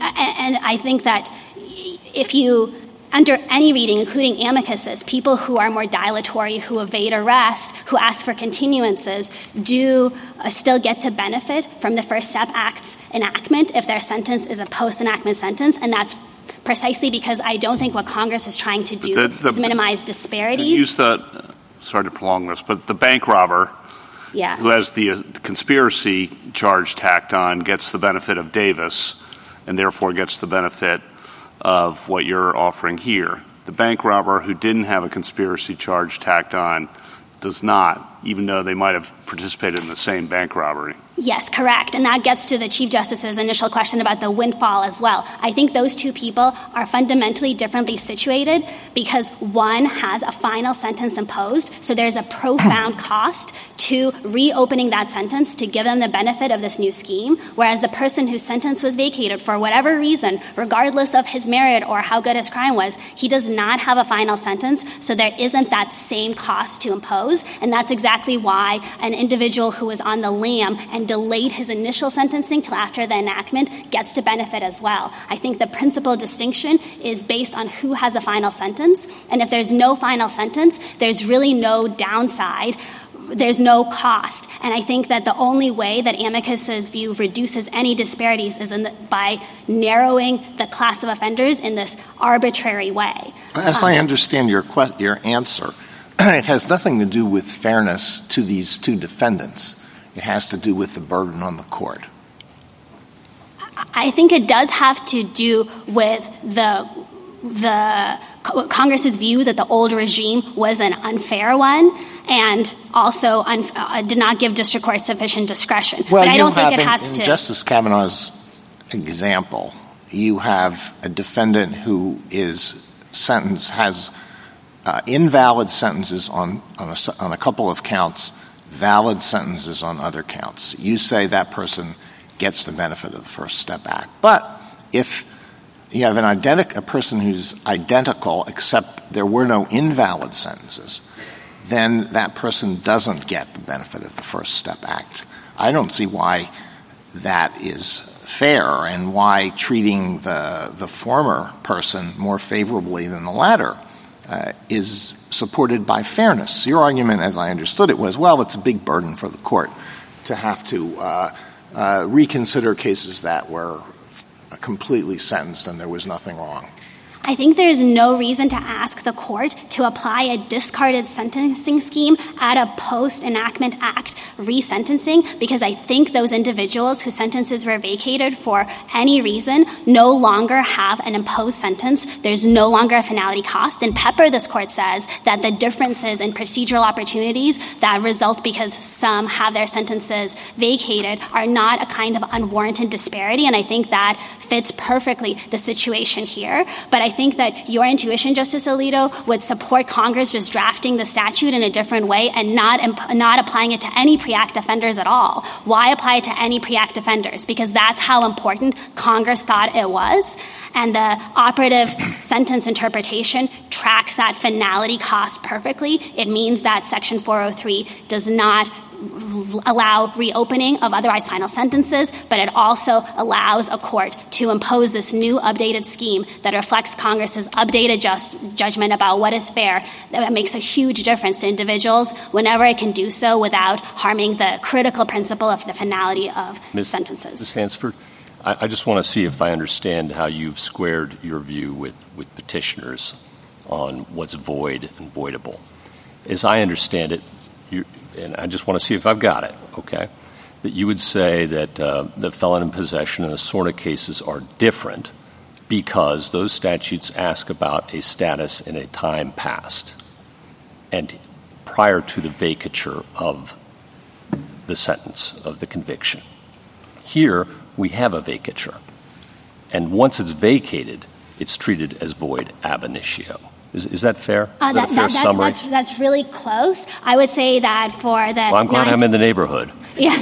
I think that if you, under any reading, including Amicus's, people who are more dilatory, who evade arrest, who ask for continuances, do still get to benefit from the First Step Act's enactment if their sentence is a post-enactment sentence, and that's precisely because I don't think what Congress is trying to do is minimize disparities. Sorry to prolong this, but the bank robber who has the conspiracy charge tacked on gets the benefit of Davis and therefore gets the benefit of what you're offering here. The bank robber who didn't have a conspiracy charge tacked on does not, even though they might have participated in the same bank robbery. Yes, correct. And that gets to the Chief Justice's initial question about the windfall as well. I think those two people are fundamentally differently situated because one has a final sentence imposed, so there's a profound cost to reopening that sentence to give them the benefit of this new scheme, whereas the person whose sentence was vacated for whatever reason, regardless of his merit or how good his crime was, he does not have a final sentence, so there isn't that same cost to impose. And that's exactly why an individual who was on the lam and delayed his initial sentencing till after the enactment gets to benefit as well. I think the principal distinction is based on who has the final sentence. And if there's no final sentence, there's really no downside. There's no cost. And I think that the only way that Amicus's view reduces any disparities is by narrowing the class of offenders in this arbitrary way. As I understand your answer, it has nothing to do with fairness to these two defendants. It has to do with the burden on the court. I think it does have to do with the Congress's view that the old regime was an unfair one and also did not give district courts sufficient discretion. Well, but I don't think it has to. In Justice Kavanaugh's example, you have a defendant who is sentenced, has invalid sentences on a couple of counts, valid sentences on other counts. You say that person gets the benefit of the First Step Act. But if you have a person who's identical except there were no invalid sentences, then that person doesn't get the benefit of the First Step Act. I don't see why that is fair and why treating the former person more favorably than the latter is supported by fairness. Your argument, as I understood it, was, well, it's a big burden for the court to have to reconsider cases that were completely sentenced and there was nothing wrong. I think there is no reason to ask the court to apply a discarded sentencing scheme at a post-enactment act resentencing, because I think those individuals whose sentences were vacated for any reason no longer have an imposed sentence. There's no longer a finality cost. In Pepper, this court says that the differences in procedural opportunities that result because some have their sentences vacated are not a kind of unwarranted disparity, and I think that fits perfectly the situation here. But I think that your intuition, Justice Alito, would support Congress just drafting the statute in a different way and not applying it to any pre-act offenders at all. Why apply it to any pre-act offenders? Because that's how important Congress thought it was. And the operative sentence interpretation tracks that finality cost perfectly. It means that Section 403 does not allow reopening of otherwise final sentences, but it also allows a court to impose this new updated scheme that reflects Congress's updated judgment about what is fair. That makes a huge difference to individuals whenever it can do so without harming the critical principle of the finality of sentences. Ms. Hansford, I just want to see if I understand how you've squared your view with petitioners on what's void and voidable. As I understand it, and I just want to see if I've got it, okay, that you would say that the felon in possession and assorted cases are different because those statutes ask about a status in a time past and prior to the vacature of the sentence, of the conviction. Here, we have a vacature. And once it's vacated, it's treated as void ab initio. Is that fair? Is that a fair summary? That's really close. I would say that for the... Well, I'm glad I'm in the neighborhood. Yeah.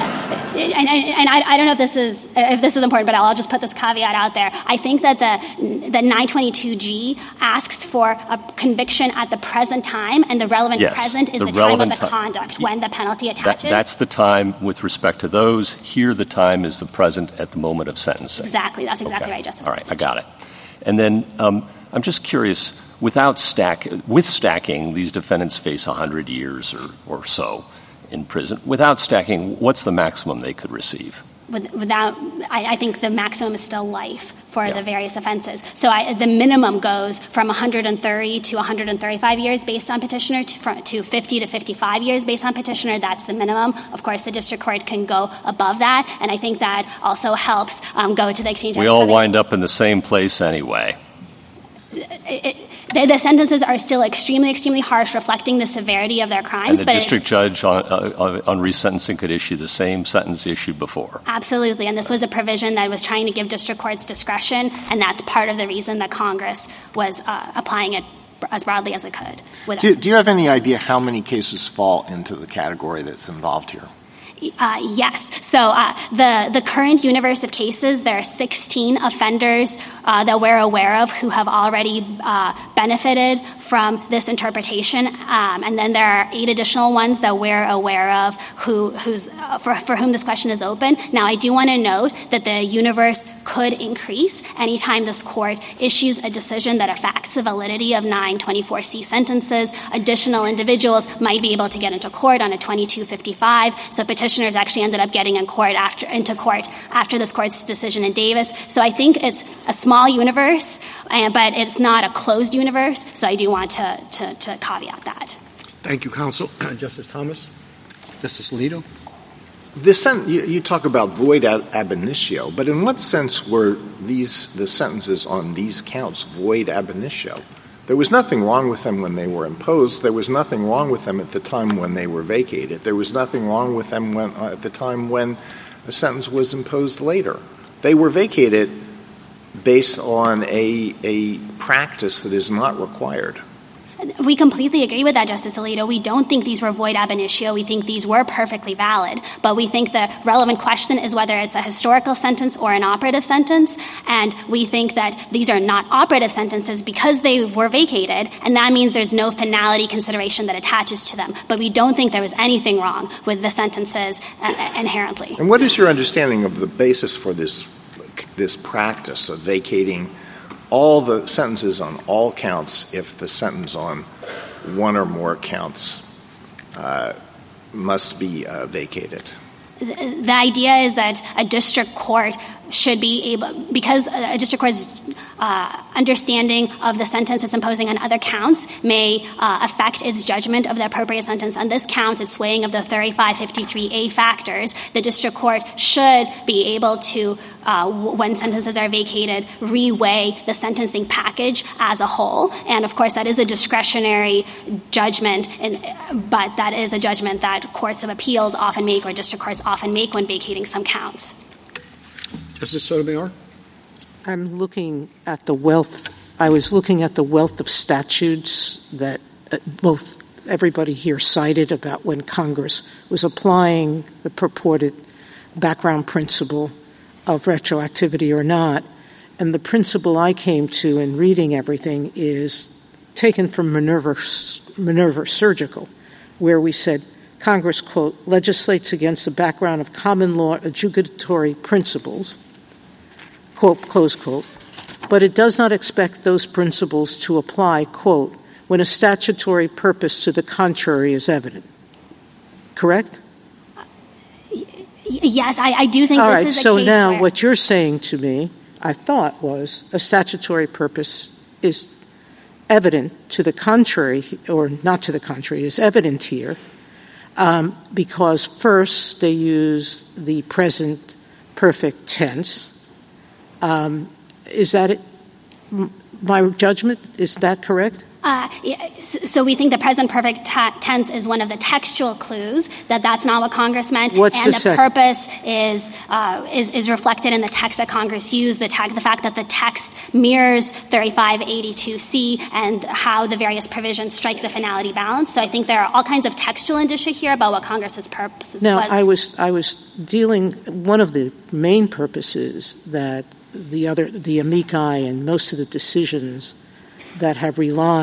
And I don't know if this is important, but I'll just put this caveat out there. I think that the 922G asks for a conviction at the present time, and the relevant present is the time of the conduct when the penalty attaches. That's the time with respect to those. Here, the time is the present at the moment of sentencing. Exactly. That's exactly right, Justice. All right, I got it. And then I'm just curious, with stacking, these defendants face 100 years or so in prison. Without stacking, what's the maximum they could receive? I think the maximum is still life for the various offenses. So the minimum goes from 130 to 135 years based on petitioner to 50 to 55 years based on petitioner. That's the minimum. Of course, the district court can go above that, and I think that also helps go to the exchange. We all wind up in the same place anyway. The sentences are still extremely, extremely harsh, reflecting the severity of their crimes. And the district judge on resentencing could issue the same sentence issued before. Absolutely. And this was a provision that was trying to give district courts discretion, and that's part of the reason that Congress was applying it as broadly as it could. Do you have any idea how many cases fall into the category that's involved here? Yes. So the current universe of cases, there are 16 offenders that we're aware of who have already benefited from this interpretation. And then there are 8 additional ones that we're aware of for whom this question is open. Now, I do want to note that the universe could increase anytime this court issues a decision that affects the validity of 924C sentences. Additional individuals might be able to get into court on a 2255. So petitioners actually ended up getting into court after this court's decision in Davis. So I think it's a small universe, but it's not a closed universe. So I do want to caveat that. Thank you, counsel. Justice Thomas? Justice Alito? You talk about void ab initio, but in what sense were the sentences on these counts void ab initio? There was nothing wrong with them when they were imposed. There was nothing wrong with them at the time when they were vacated. There was nothing wrong with them at the time when a sentence was imposed later. They were vacated based on a practice that is not required. We completely agree with that, Justice Alito. We don't think these were void ab initio. We think these were perfectly valid. But we think the relevant question is whether it's a historical sentence or an operative sentence. And we think that these are not operative sentences because they were vacated, and that means there's no finality consideration that attaches to them. But we don't think there was anything wrong with the sentences inherently. And what is your understanding of the basis for this practice of vacating all the sentences on all counts if the sentence on one or more counts must be vacated? The idea is that a district court should be able, because a district court's understanding of the sentence it's imposing on other counts may affect its judgment of the appropriate sentence on this count, its weighing of the 3553A factors. The district court should be able to, when sentences are vacated, reweigh the sentencing package as a whole. And, of course, that is a discretionary judgment, but that is a judgment that courts of appeals often make or district courts often make when vacating some counts. Justice Sotomayor? I was looking at the wealth of statutes that both everybody here cited about when Congress was applying the purported background principle of retroactivity or not. And the principle I came to in reading everything is taken from Minerva Surgical, where we said, Congress, quote, legislates against the background of common law adjudicatory principles, quote, close quote, but it does not expect those principles to apply, quote, when a statutory purpose to the contrary is evident. Correct? Yes, I do think All this right, is a so case now where what you're saying to me, I thought, was a statutory purpose is evident to the contrary, or not to the contrary, is evident here, because first they use the present perfect tense. Is that it? My judgment? Is that correct? So we think the present perfect tense is one of the textual clues that that's not what Congress meant. What's and the the purpose is reflected in the text that Congress used, the fact that the text mirrors 3582C and how the various provisions strike the finality balance. So I think there are all kinds of textual indicia here about what Congress's purposes was. I was dealing, one of the main purposes that the amici and most of the decisions that have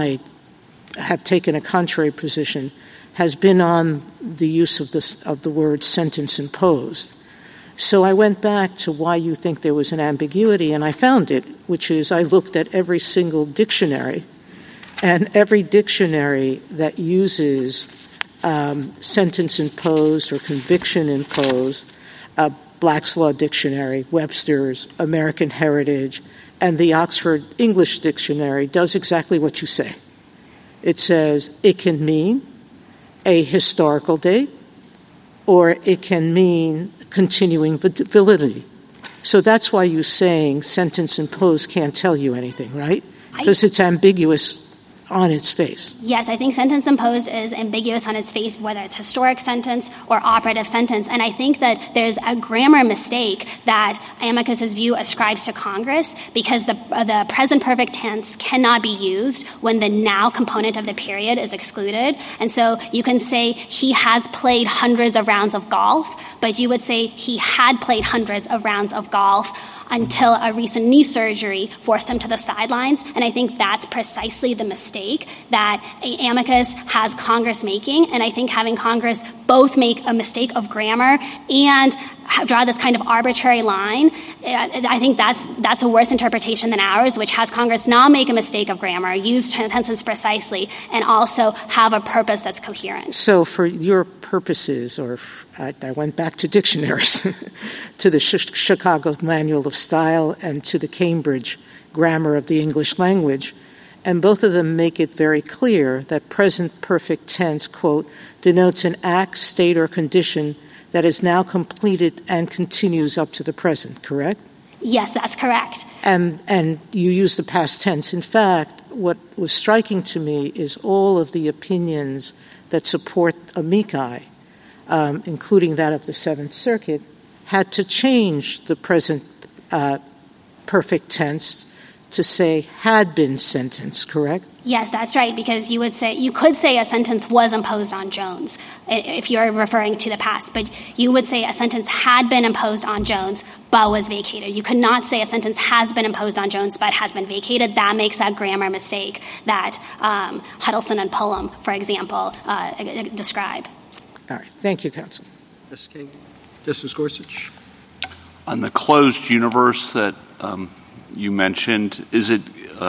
taken a contrary position has been on the use of the word sentence imposed. So I went back to why you think there was an ambiguity, and I found it, which is I looked at every single dictionary, and every dictionary that uses sentence imposed or conviction imposed, Black's Law Dictionary, Webster's, American Heritage, and the Oxford English Dictionary does exactly what you say. It says it can mean a historical date or it can mean continuing validity. So that's why you're saying sentence imposed can't tell you anything, right? Because it's ambiguous on its face. Yes, I think sentence imposed is ambiguous on its face, whether it's historic sentence or operative sentence. And I think that there's a grammar mistake that Amicus's view ascribes to Congress because the present perfect tense cannot be used when the now component of the period is excluded. And so you can say he has played hundreds of rounds of golf, but you would say he had played hundreds of rounds of golf until a recent knee surgery forced him to the sidelines. And I think that's precisely the mistake that Amicus has Congress making. And I think having Congress both make a mistake of grammar and draw this kind of arbitrary line, I think that's a worse interpretation than ours, which has Congress not make a mistake of grammar, use tenses precisely, and also have a purpose that's coherent. So for your purposes, or I went back to dictionaries, to the Chicago Manual of Style and to the Cambridge Grammar of the English Language, and both of them make it very clear that present perfect tense, quote, denotes an act, state, or condition that is now completed and continues up to the present, correct? Yes, that's correct. And you use the past tense. In fact, what was striking to me is all of the opinions that support amici, including that of the Seventh Circuit, had to change the present perfect tense to say had been sentenced, correct? Yes, that's right, because you could say a sentence was imposed on Jones if you're referring to the past, but you would say a sentence had been imposed on Jones but was vacated. You could not say a sentence has been imposed on Jones but has been vacated. That makes that grammar mistake that Huddleston and Pullum, for example, describe. All right. Thank you, counsel. Justice Kagan. Justice Gorsuch. On the closed universe that you mentioned, is it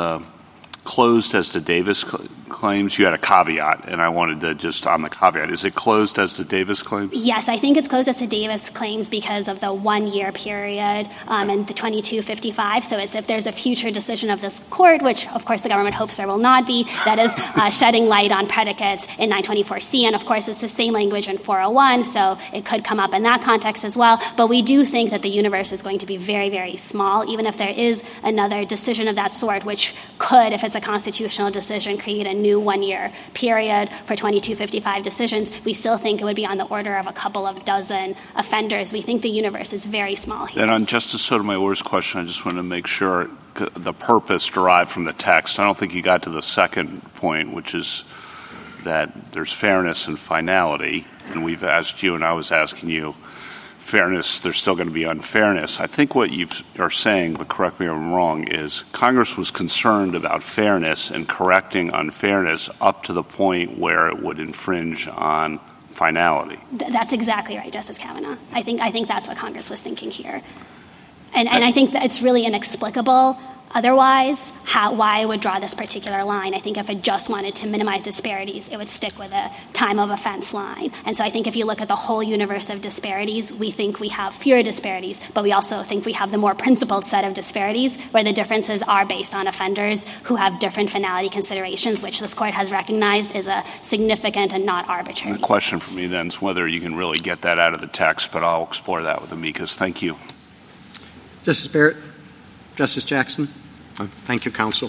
closed as to Davis claims? You had a caveat, and I wanted to just on the caveat. Is it closed as to Davis claims? Yes, I think it's closed as to Davis claims because of the 1-year period and the 2255. So as if there's a future decision of this court, which of course the government hopes there will not be, that is shedding light on predicates in 924C. And of course it's the same language in 401, so it could come up in that context as well. But we do think that the universe is going to be very, very small, even if there is another decision of that sort, which could, if it's a constitutional decision, create a new 1-year period for 2255 decisions. We still think it would be on the order of a couple of dozen offenders. We think the universe is very small here. And on Justice Sotomayor's question, I just want to make sure the purpose derived from the text. I don't think you got to the second point, which is that there's fairness and finality. And we've asked you, and I was asking you, fairness, there's still going to be unfairness. I think what you are saying, but correct me if I'm wrong, is Congress was concerned about fairness and correcting unfairness up to the point where it would infringe on finality. That's exactly right, Justice Kavanaugh. I think that's what Congress was thinking here. And I think that it's really inexplicable otherwise why it would draw this particular line. I think if it just wanted to minimize disparities, it would stick with a time of offense line. And so I think if you look at the whole universe of disparities, we think we have fewer disparities, but we also think we have the more principled set of disparities where the differences are based on offenders who have different finality considerations, which this court has recognized is a significant and not arbitrary. The question for me then is whether you can really get that out of the text, but I'll explore that with amicus. Thank you. Justice Barrett. Justice Jackson. Thank you, counsel.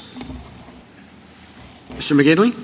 Mr. McGinley.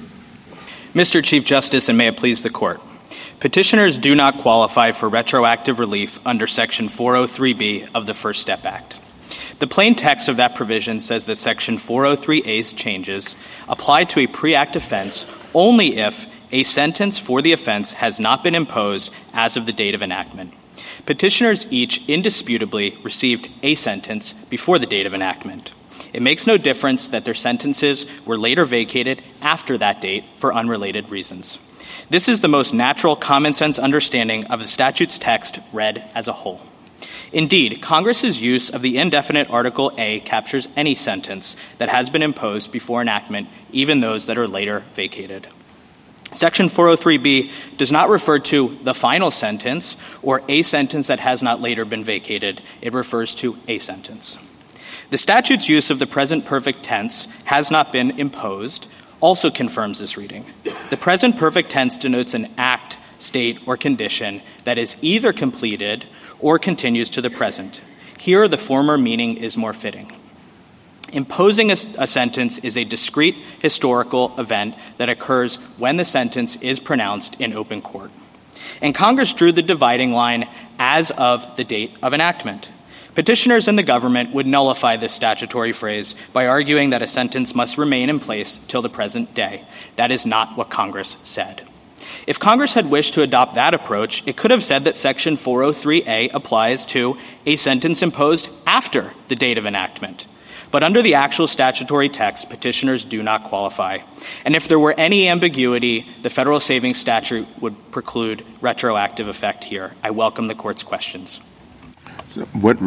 Mr. Chief Justice, and may it please the Court. Petitioners do not qualify for retroactive relief under Section 403B of the First Step Act. The plain text of that provision says that Section 403A's changes apply to a pre-act offense only if a sentence for the offense has not been imposed as of the date of enactment. Petitioners each indisputably received a sentence before the date of enactment. It makes no difference that their sentences were later vacated after that date for unrelated reasons. This is the most natural common-sense understanding of the statute's text read as a whole. Indeed, Congress's use of the indefinite Article A captures any sentence that has been imposed before enactment, even those that are later vacated. Section 403B does not refer to the final sentence or a sentence that has not later been vacated. It refers to a sentence. The statute's use of the present perfect tense has not been imposed also confirms this reading. The present perfect tense denotes an act, state, or condition that is either completed or continues to the present. Here, the former meaning is more fitting. Imposing a sentence is a discrete historical event that occurs when the sentence is pronounced in open court. And Congress drew the dividing line as of the date of enactment. Petitioners and the government would nullify this statutory phrase by arguing that a sentence must remain in place till the present day. That is not what Congress said. If Congress had wished to adopt that approach, it could have said that Section 403A applies to a sentence imposed after the date of enactment. But under the actual statutory text, petitioners do not qualify. And if there were any ambiguity, the federal savings statute would preclude retroactive effect here. I welcome the Court's questions. So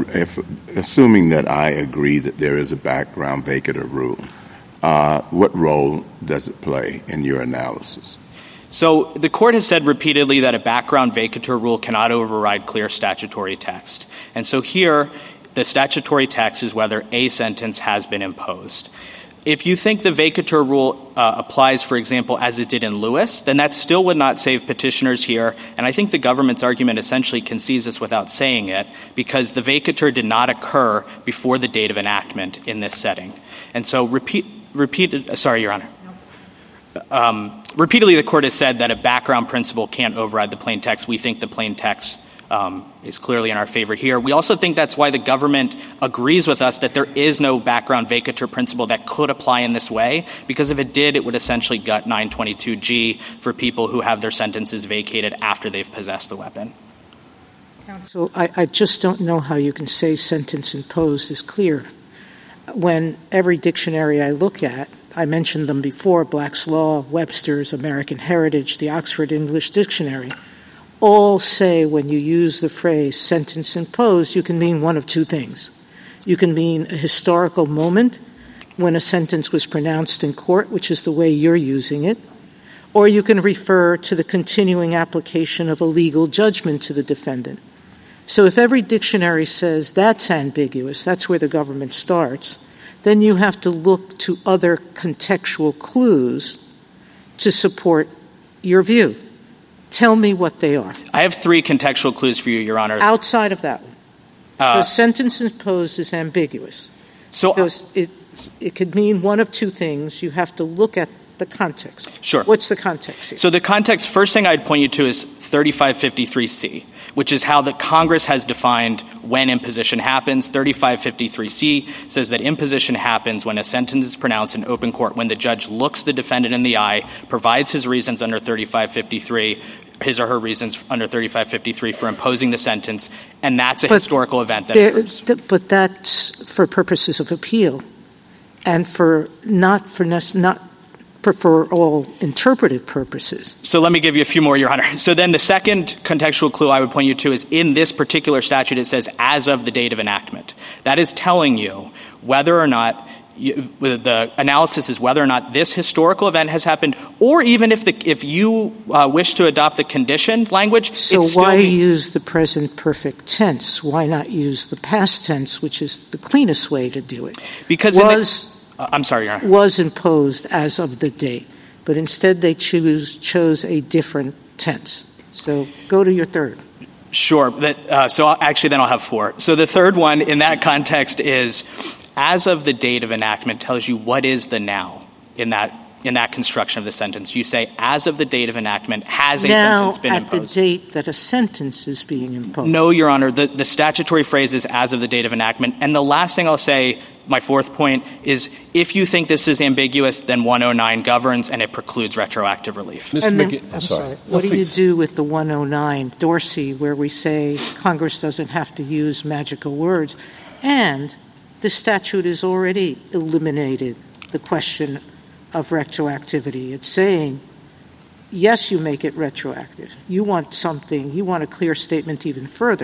assuming that I agree that there is a background vacatur rule, what role does it play in your analysis? So the Court has said repeatedly that a background vacatur rule cannot override clear statutory text. And so here, the statutory text is whether a sentence has been imposed. If you think the vacatur rule applies, for example, as it did in Lewis, then that still would not save petitioners here. And I think the government's argument essentially concedes this without saying it, because the vacatur did not occur before the date of enactment in this setting. And so repeatedly, the Court has said that a background principle can't override the plain text. We think the plain text is clearly in our favor here. We also think that's why the government agrees with us that there is no background vacatur principle that could apply in this way, because if it did, it would essentially gut 922G for people who have their sentences vacated after they've possessed the weapon. Counsel, I just don't know how you can say sentence imposed is clear. When every dictionary I look at, I mentioned them before, Black's Law, Webster's, American Heritage, the Oxford English Dictionary, all say when you use the phrase sentence imposed, you can mean one of two things. You can mean a historical moment when a sentence was pronounced in court, which is the way you're using it, or you can refer to the continuing application of a legal judgment to the defendant. So if every dictionary says that's ambiguous, that's where the government starts, then you have to look to other contextual clues to support your view. Tell me what they are. I have three contextual clues for you, Your Honor. Outside of that one. The sentence imposed is ambiguous. So it could mean one of two things. You have to look at the context. Sure. What's the context here? So the context, first thing I'd point you to is 3553C, which is how the Congress has defined when imposition happens. 3553C says that imposition happens when a sentence is pronounced in open court, when the judge looks the defendant in the eye, provides his reasons under 3553, his or her reasons under 3553 for imposing the sentence, and that's a historical event that occurs. But that's for purposes of appeal, and for all interpretive purposes. So let me give you a few more, Your Honor. So then the second contextual clue I would point you to is in this particular statute it says as of the date of enactment. That is telling you whether or not the analysis is whether or not this historical event has happened, or even if you wish to adopt the conditioned language. So why use the present perfect tense? Why not use the past tense, which is the cleanest way to do it? Because I'm sorry, Your Honor. Was imposed as of the date, but instead they chose a different tense. So go to your third. Sure. Then I'll have four. So the third one in that context is as of the date of enactment tells you what is the now in that construction of the sentence. You say as of the date of enactment has a sentence been imposed. Now at the date that a sentence is being imposed. No, Your Honor. The statutory phrase is as of the date of enactment. And the last thing I'll say, my fourth point, is if you think this is ambiguous, then 109 governs and it precludes retroactive relief. I'm sorry. What do you do with the 109 Dorsey, where we say Congress doesn't have to use magical words, and the statute has already eliminated the question of retroactivity? It's saying, yes, you make it retroactive. You want a clear statement even further.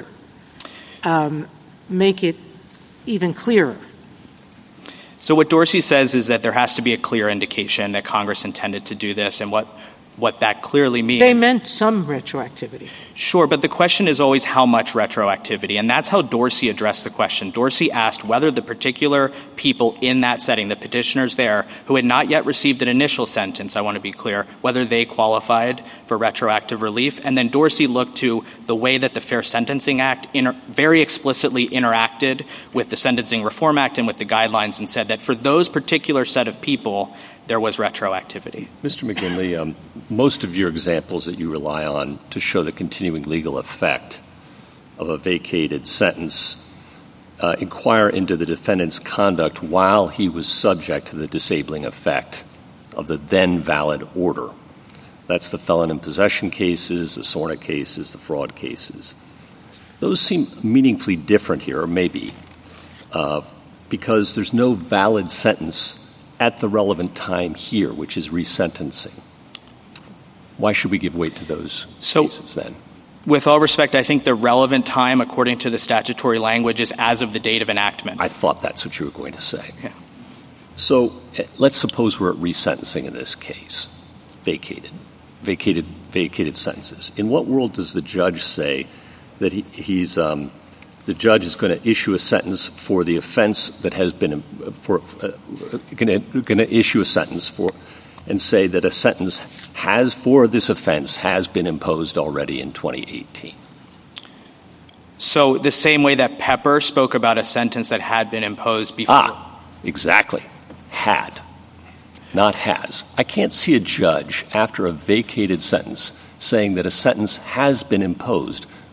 Make it even clearer. So what Dorsey says is that there has to be a clear indication that Congress intended to do this, and what that clearly means. They meant some retroactivity. Sure, but the question is always how much retroactivity, and that's how Dorsey addressed the question. Dorsey asked whether the particular people in that setting, the petitioners there, who had not yet received an initial sentence, I want to be clear, whether they qualified for retroactive relief, and then Dorsey looked to the way that the Fair Sentencing Act very explicitly interacted with the Sentencing Reform Act and with the guidelines, and said that for those particular set of people, there was retroactivity. Mr. McGinley, most of your examples that you rely on to show the continuing legal effect of a vacated sentence inquire into the defendant's conduct while he was subject to the disabling effect of the then valid order. That's the felon in possession cases, the SORNA cases, the fraud cases. Those seem meaningfully different here, or maybe, because there's no valid sentence at the relevant time here, which is resentencing. Why should we give weight to those cases then? With all respect, I think the relevant time, according to the statutory language, is as of the date of enactment. I thought that's what you were going to say. Yeah. So let's suppose we're at resentencing in this case, vacated sentences. In what world does the judge say that the judge is going to issue a sentence for the offense that has been going to issue a sentence for, and say that a sentence for this offense has been imposed already in 2018? So the same way that Pepper spoke about a sentence that had been imposed before. Exactly. Had, not has. I can't see a judge after a vacated sentence saying that a sentence has been imposed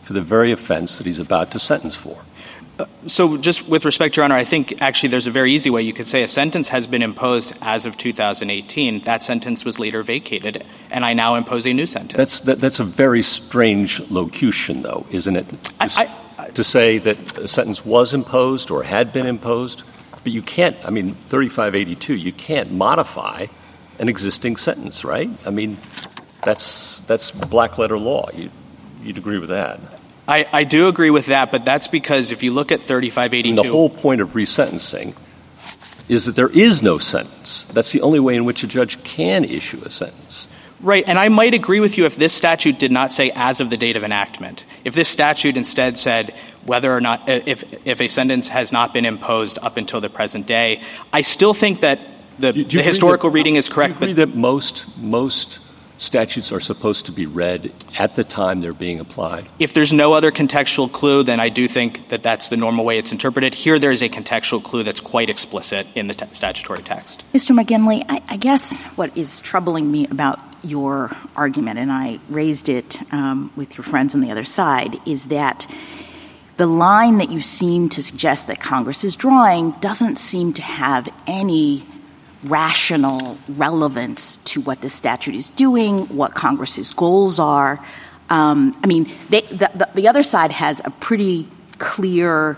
for the very offense that he's about to sentence for. So just with respect, Your Honor, I think actually there's a very easy way. You could say a sentence has been imposed as of 2018. That sentence was later vacated, and I now impose a new sentence. That's a very strange locution, though, isn't it? To say that a sentence was imposed or had been imposed, but you can't, 3582, you can't modify an existing sentence, right? I mean, that's black-letter law. You'd agree with that. I do agree with that, but that's because if you look at 3582... And the whole point of resentencing is that there is no sentence. That's the only way in which a judge can issue a sentence. Right, and I might agree with you if this statute did not say as of the date of enactment. If this statute instead said whether or not, if a sentence has not been imposed up until the present day, I still think that the historical reading is correct. Do you agree that most statutes are supposed to be read at the time they're being applied? If there's no other contextual clue, then I do think that that's the normal way it's interpreted. Here there is a contextual clue that's quite explicit in the statutory text. Mr. McGinley, I guess what is troubling me about your argument, and I raised it with your friends on the other side, is that the line that you seem to suggest that Congress is drawing doesn't seem to have any rational relevance to what the statute is doing, what Congress's goals are. The other side has a pretty clear,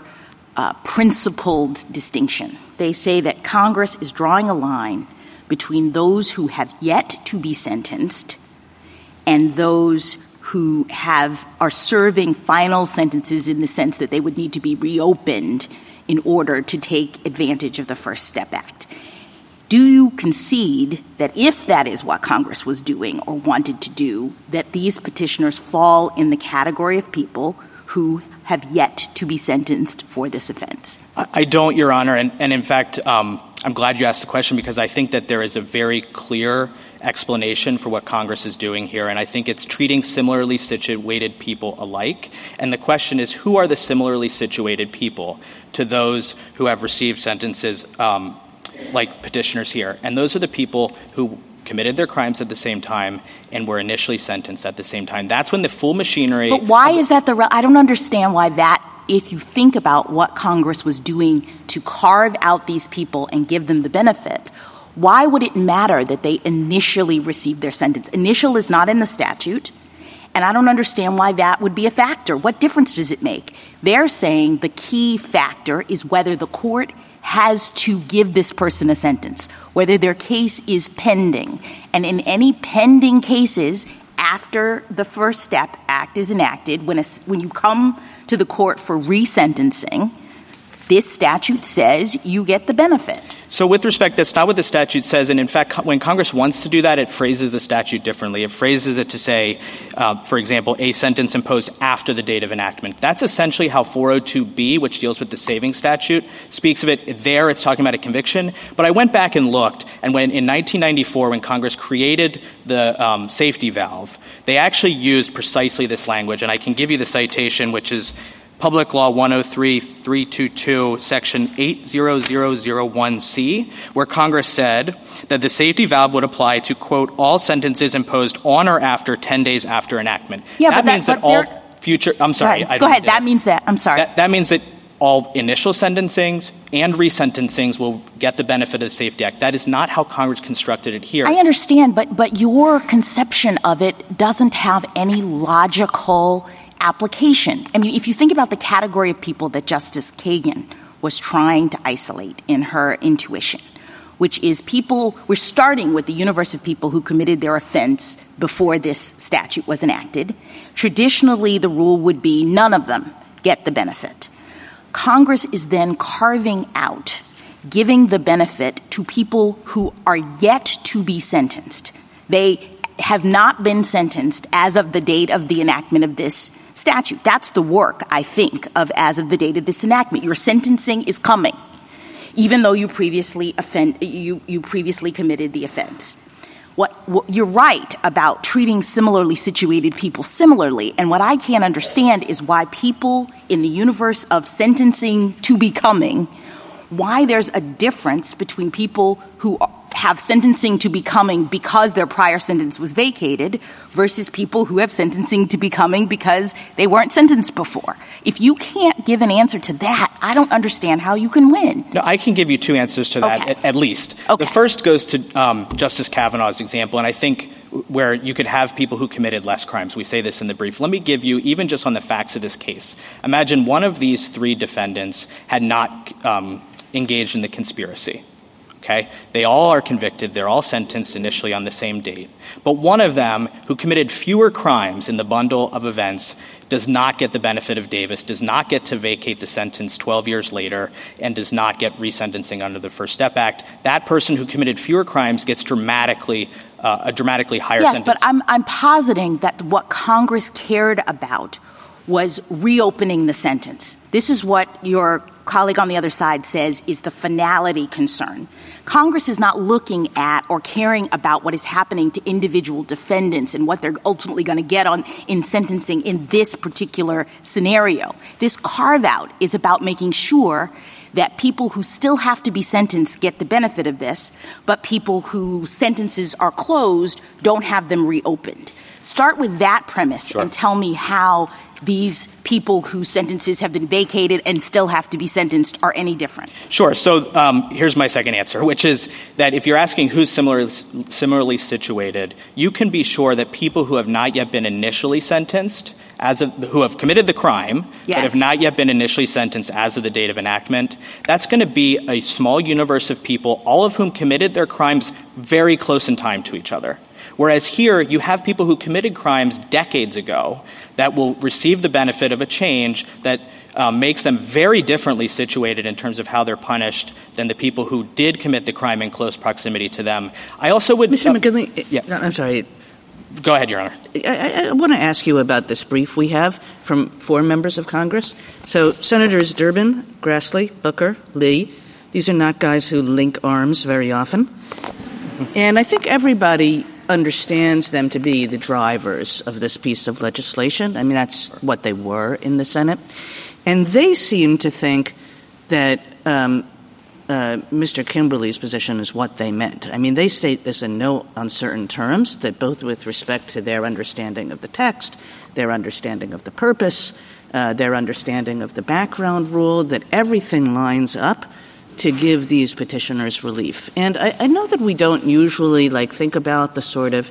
principled distinction. They say that Congress is drawing a line between those who have yet to be sentenced and those who are serving final sentences in the sense that they would need to be reopened in order to take advantage of the First Step Act. Do you concede that if that is what Congress was doing or wanted to do, that these petitioners fall in the category of people who have yet to be sentenced for this offense? I don't, Your Honor. And in fact, I'm glad you asked the question because I think that there is a very clear explanation for what Congress is doing here. And I think it's treating similarly situated people alike. And the question is, who are the similarly situated people to those who have received sentences like petitioners here? And those are the people who committed their crimes at the same time and were initially sentenced at the same time. That's when the full machinery... But why is that I don't understand why that, if you think about what Congress was doing to carve out these people and give them the benefit, why would it matter that they initially received their sentence? Initial is not in the statute, and I don't understand why that would be a factor. What difference does it make? They're saying the key factor is whether the court has to give this person a sentence, whether their case is pending. And in any pending cases, after the First Step Act is enacted, when you come to the court for resentencing, this statute says you get the benefit. So with respect, that's not what the statute says. And in fact, when Congress wants to do that, it phrases the statute differently. It phrases it to say, for example, a sentence imposed after the date of enactment. That's essentially how 402B, which deals with the saving statute, speaks of it. There, it's talking about a conviction. But I went back and looked, and in 1994, when Congress created the safety valve, they actually used precisely this language. And I can give you the citation, which is Public Law 103-322, Section 80001C, where Congress said that the safety valve would apply to, quote, all sentences imposed on or after 10 days after enactment. Yeah, that means that all future – I'm sorry. Right. Go ahead. That means that – I'm sorry. That means that all initial sentencings and resentencings will get the benefit of the Safety Act. That is not how Congress constructed it here. I understand, but your conception of it doesn't have any logical – application. I mean, if you think about the category of people that Justice Kagan was trying to isolate in her intuition, which is people, we're starting with the universe of people who committed their offense before this statute was enacted. Traditionally, the rule would be none of them get the benefit. Congress is then carving out, giving the benefit to people who are yet to be sentenced. They have not been sentenced as of the date of the enactment of this statute. That's the work, I think, of as of the date of this enactment. Your sentencing is coming, even though you previously committed the offense. You're right about treating similarly situated people similarly, and what I can't understand is why people in the universe of sentencing to becoming, why there's a difference between people who have sentencing to be coming because their prior sentence was vacated versus people who have sentencing to be coming because they weren't sentenced before. If you can't give an answer to that, I don't understand how you can win. No, I can give you two answers to that, at least. Okay. The first goes to Justice Kavanaugh's example, and I think where you could have people who committed less crimes. We say this in the brief. Let me give you, even just on the facts of this case, imagine one of these three defendants had not engaged in the conspiracy. Okay? They all are convicted. They're all sentenced initially on the same date. But one of them, who committed fewer crimes in the bundle of events, does not get the benefit of Davis, does not get to vacate the sentence 12 years later, and does not get resentencing under the First Step Act. That person who committed fewer crimes gets a dramatically higher sentence. Yes, but I'm positing that what Congress cared about was reopening the sentence. This is what your colleague on the other side says is the finality concern. Congress is not looking at or caring about what is happening to individual defendants and what they're ultimately going to get in sentencing in this particular scenario. This carve-out is about making sure that people who still have to be sentenced get the benefit of this, but people whose sentences are closed don't have them reopened. Start with that premise and tell me how these people whose sentences have been vacated and still have to be sentenced are any different. Sure. So here's my second answer, which is that if you're asking who's similarly situated, you can be sure that people who have not yet been initially sentenced, who have committed the crime, but have not yet been initially sentenced as of the date of enactment, that's going to be a small universe of people, all of whom committed their crimes very close in time to each other. Whereas here, you have people who committed crimes decades ago that will receive the benefit of a change that makes them very differently situated in terms of how they're punished than the people who did commit the crime in close proximity to them. I also would... Mr. McGinley, I'm sorry. Go ahead, Your Honor. I want to ask you about this brief we have from 4 members of Congress. So Senators Durbin, Grassley, Booker, Lee, these are not guys who link arms very often. And I think everybody understands them to be the drivers of this piece of legislation. I mean, that's what they were in the Senate. And they seem to think that Mr. Kimberly's position is what they meant. I mean, they state this in no uncertain terms, that both with respect to their understanding of the text, their understanding of the purpose, their understanding of the background rule, that everything lines up to give these petitioners relief. And I know that we don't usually think about the sort of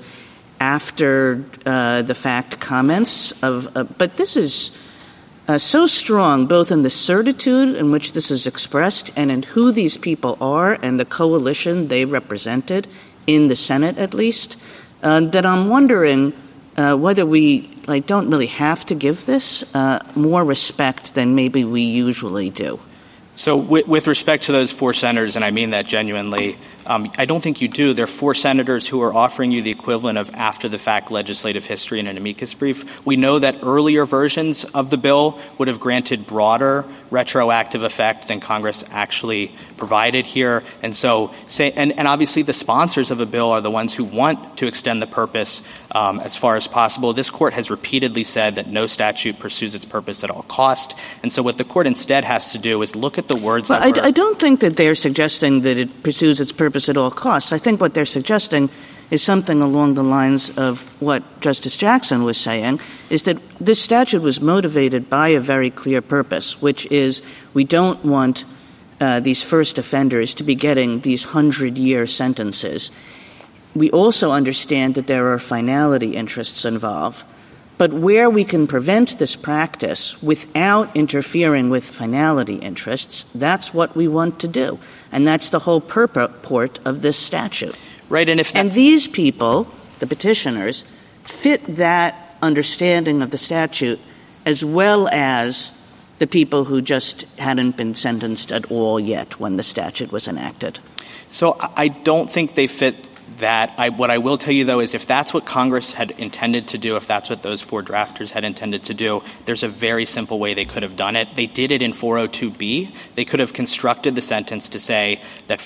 after the fact comments but this is so strong both in the certitude in which this is expressed and in who these people are and the coalition they represented in the Senate at least, that I'm wondering whether we don't really have to give this more respect than maybe we usually do. So with respect to those 4 senators, and I mean that genuinely, I don't think you do. There are 4 senators who are offering you the equivalent of after-the-fact legislative history in an amicus brief. We know that earlier versions of the bill would have granted broader retroactive effect than Congress actually provided here. And so, and obviously the sponsors of a bill are the ones who want to extend the purpose as far as possible. This Court has repeatedly said that no statute pursues its purpose at all cost. And so what the Court instead has to do is look at the words I don't think that they're suggesting that it pursues its purpose at all costs. I think what they're suggesting is something along the lines of what Justice Jackson was saying, is that this statute was motivated by a very clear purpose, which is we don't want these first offenders to be getting these 100-year sentences. We also understand that there are finality interests involved. But where we can prevent this practice without interfering with finality interests, that's what we want to do. And that's the whole purport of this statute. Right, and these people, the petitioners, fit that understanding of the statute as well as the people who just hadn't been sentenced at all yet when the statute was enacted. So I don't think they fit that. What I will tell you, though, is if that's what Congress had intended to do, if that's what those 4 drafters had intended to do, there's a very simple way they could have done it. They did it in 402B. They could have constructed the sentence to say that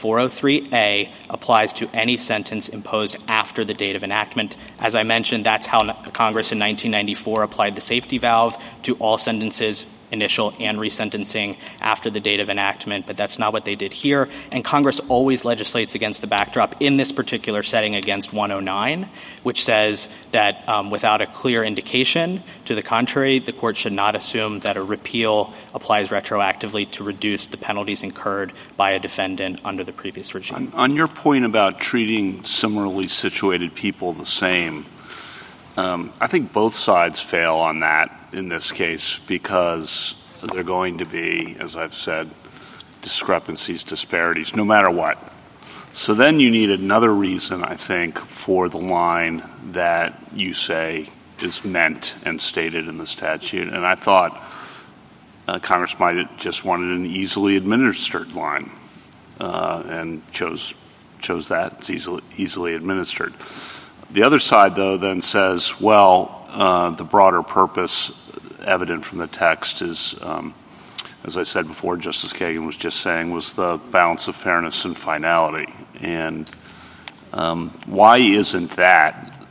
403A applies to any sentence imposed after the date of enactment. As I mentioned, that's how Congress in 1994 applied the safety valve to all sentences initial and resentencing after the date of enactment, but that's not what they did here. And Congress always legislates against the backdrop in this particular setting against 109, which says that without a clear indication to the contrary, the court should not assume that a repeal applies retroactively to reduce the penalties incurred by a defendant under the previous regime. On your point about treating similarly situated people the same, I think both sides fail on that in this case because there are going to be, as I've said, discrepancies, disparities, no matter what. So then you need another reason, I think, for the line that you say is meant and stated in the statute. And I thought Congress might have just wanted an easily administered line and chose that. It's easily administered. The other side, though, then says, well, the broader purpose evident from the text is, as I said before, Justice Kagan was just saying, was the balance of fairness and finality. And why isn't that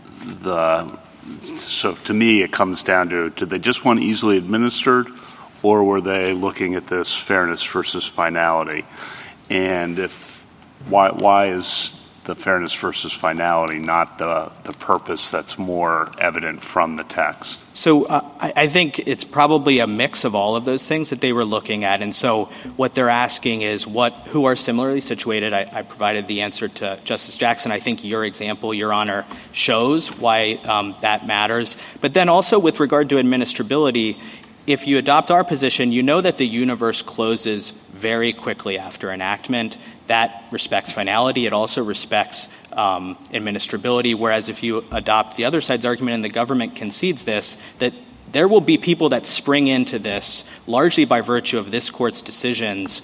so to me it comes down to, did they just want easily administered, or were they looking at this fairness versus finality? And why is the fairness versus finality not the purpose that's more evident from the text? So I think it's probably a mix of all of those things that they were looking at. And so what they're asking is who are similarly situated. I provided the answer to Justice Jackson. I think your example, Your Honor, shows why that matters. But then also with regard to administrability, if you adopt our position, you know that the universe closes very quickly after enactment. That respects finality. It also respects administrability, whereas if you adopt the other side's argument, and the government concedes this, that there will be people that spring into this largely by virtue of this court's decisions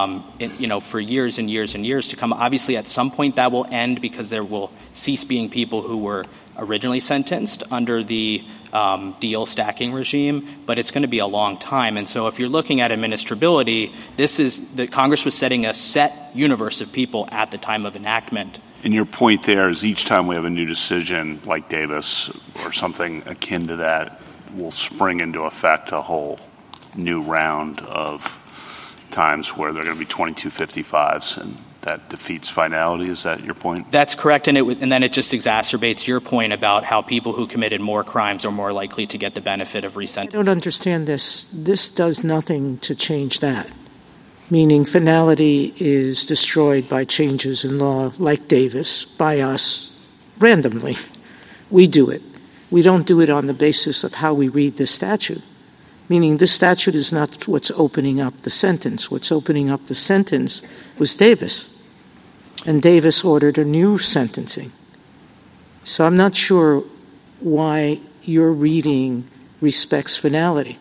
for years and years and years to come. Obviously, at some point that will end because there will cease being people who were originally sentenced under the deal stacking regime, but it's going to be a long time. And so if you're looking at administrability, Congress was setting a set universe of people at the time of enactment. And your point there is each time we have a new decision like Davis or something akin to that will spring into effect a whole new round of times where there are going to be 2255s, and that defeats finality. Is that your point? That's correct, and then it just exacerbates your point about how people who committed more crimes are more likely to get the benefit of resentencing. I don't understand this. This does nothing to change that, meaning finality is destroyed by changes in law like Davis by us randomly. We do it. We don't do it on the basis of how we read this statute, meaning this statute is not what's opening up the sentence. What's opening up the sentence was Davis, and Davis ordered a new sentencing. So I'm not sure why your reading respects finality.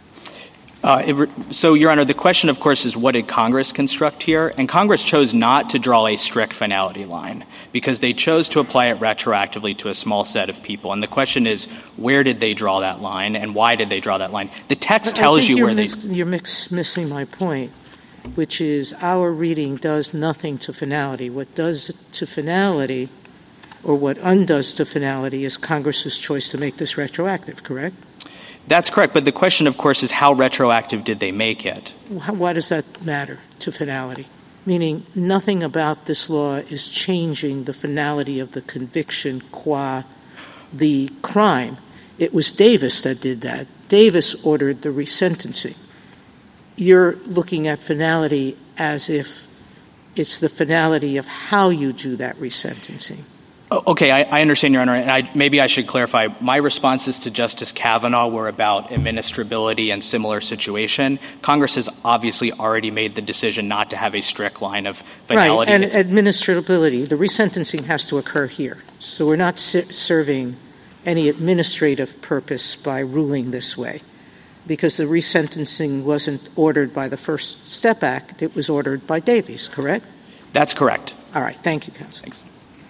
So, Your Honor, the question, of course, is what did Congress construct here? And Congress chose not to draw a strict finality line because they chose to apply it retroactively to a small set of people. And the question is, where did they draw that line and why did they draw that line? The text tells you where You're missing my point, which is our reading does nothing to finality. What does to finality, or what undoes to finality, is Congress's choice to make this retroactive, correct? That's correct, but the question, of course, is how retroactive did they make it? Why does that matter to finality? Meaning nothing about this law is changing the finality of the conviction qua the crime. It was Davis that did that. Davis ordered the resentencing. You're looking at finality as if it's the finality of how you do that resentencing. Okay, I understand, Your Honor, and maybe I should clarify. My responses to Justice Kavanaugh were about administrability and similar situation. Congress has obviously already made the decision not to have a strict line of finality. Right, and administrability, the resentencing has to occur here. So we're not serving any administrative purpose by ruling this way, because the resentencing wasn't ordered by the First Step Act. It was ordered by Davis, correct? That's correct. All right, thank you, counsel. Thanks.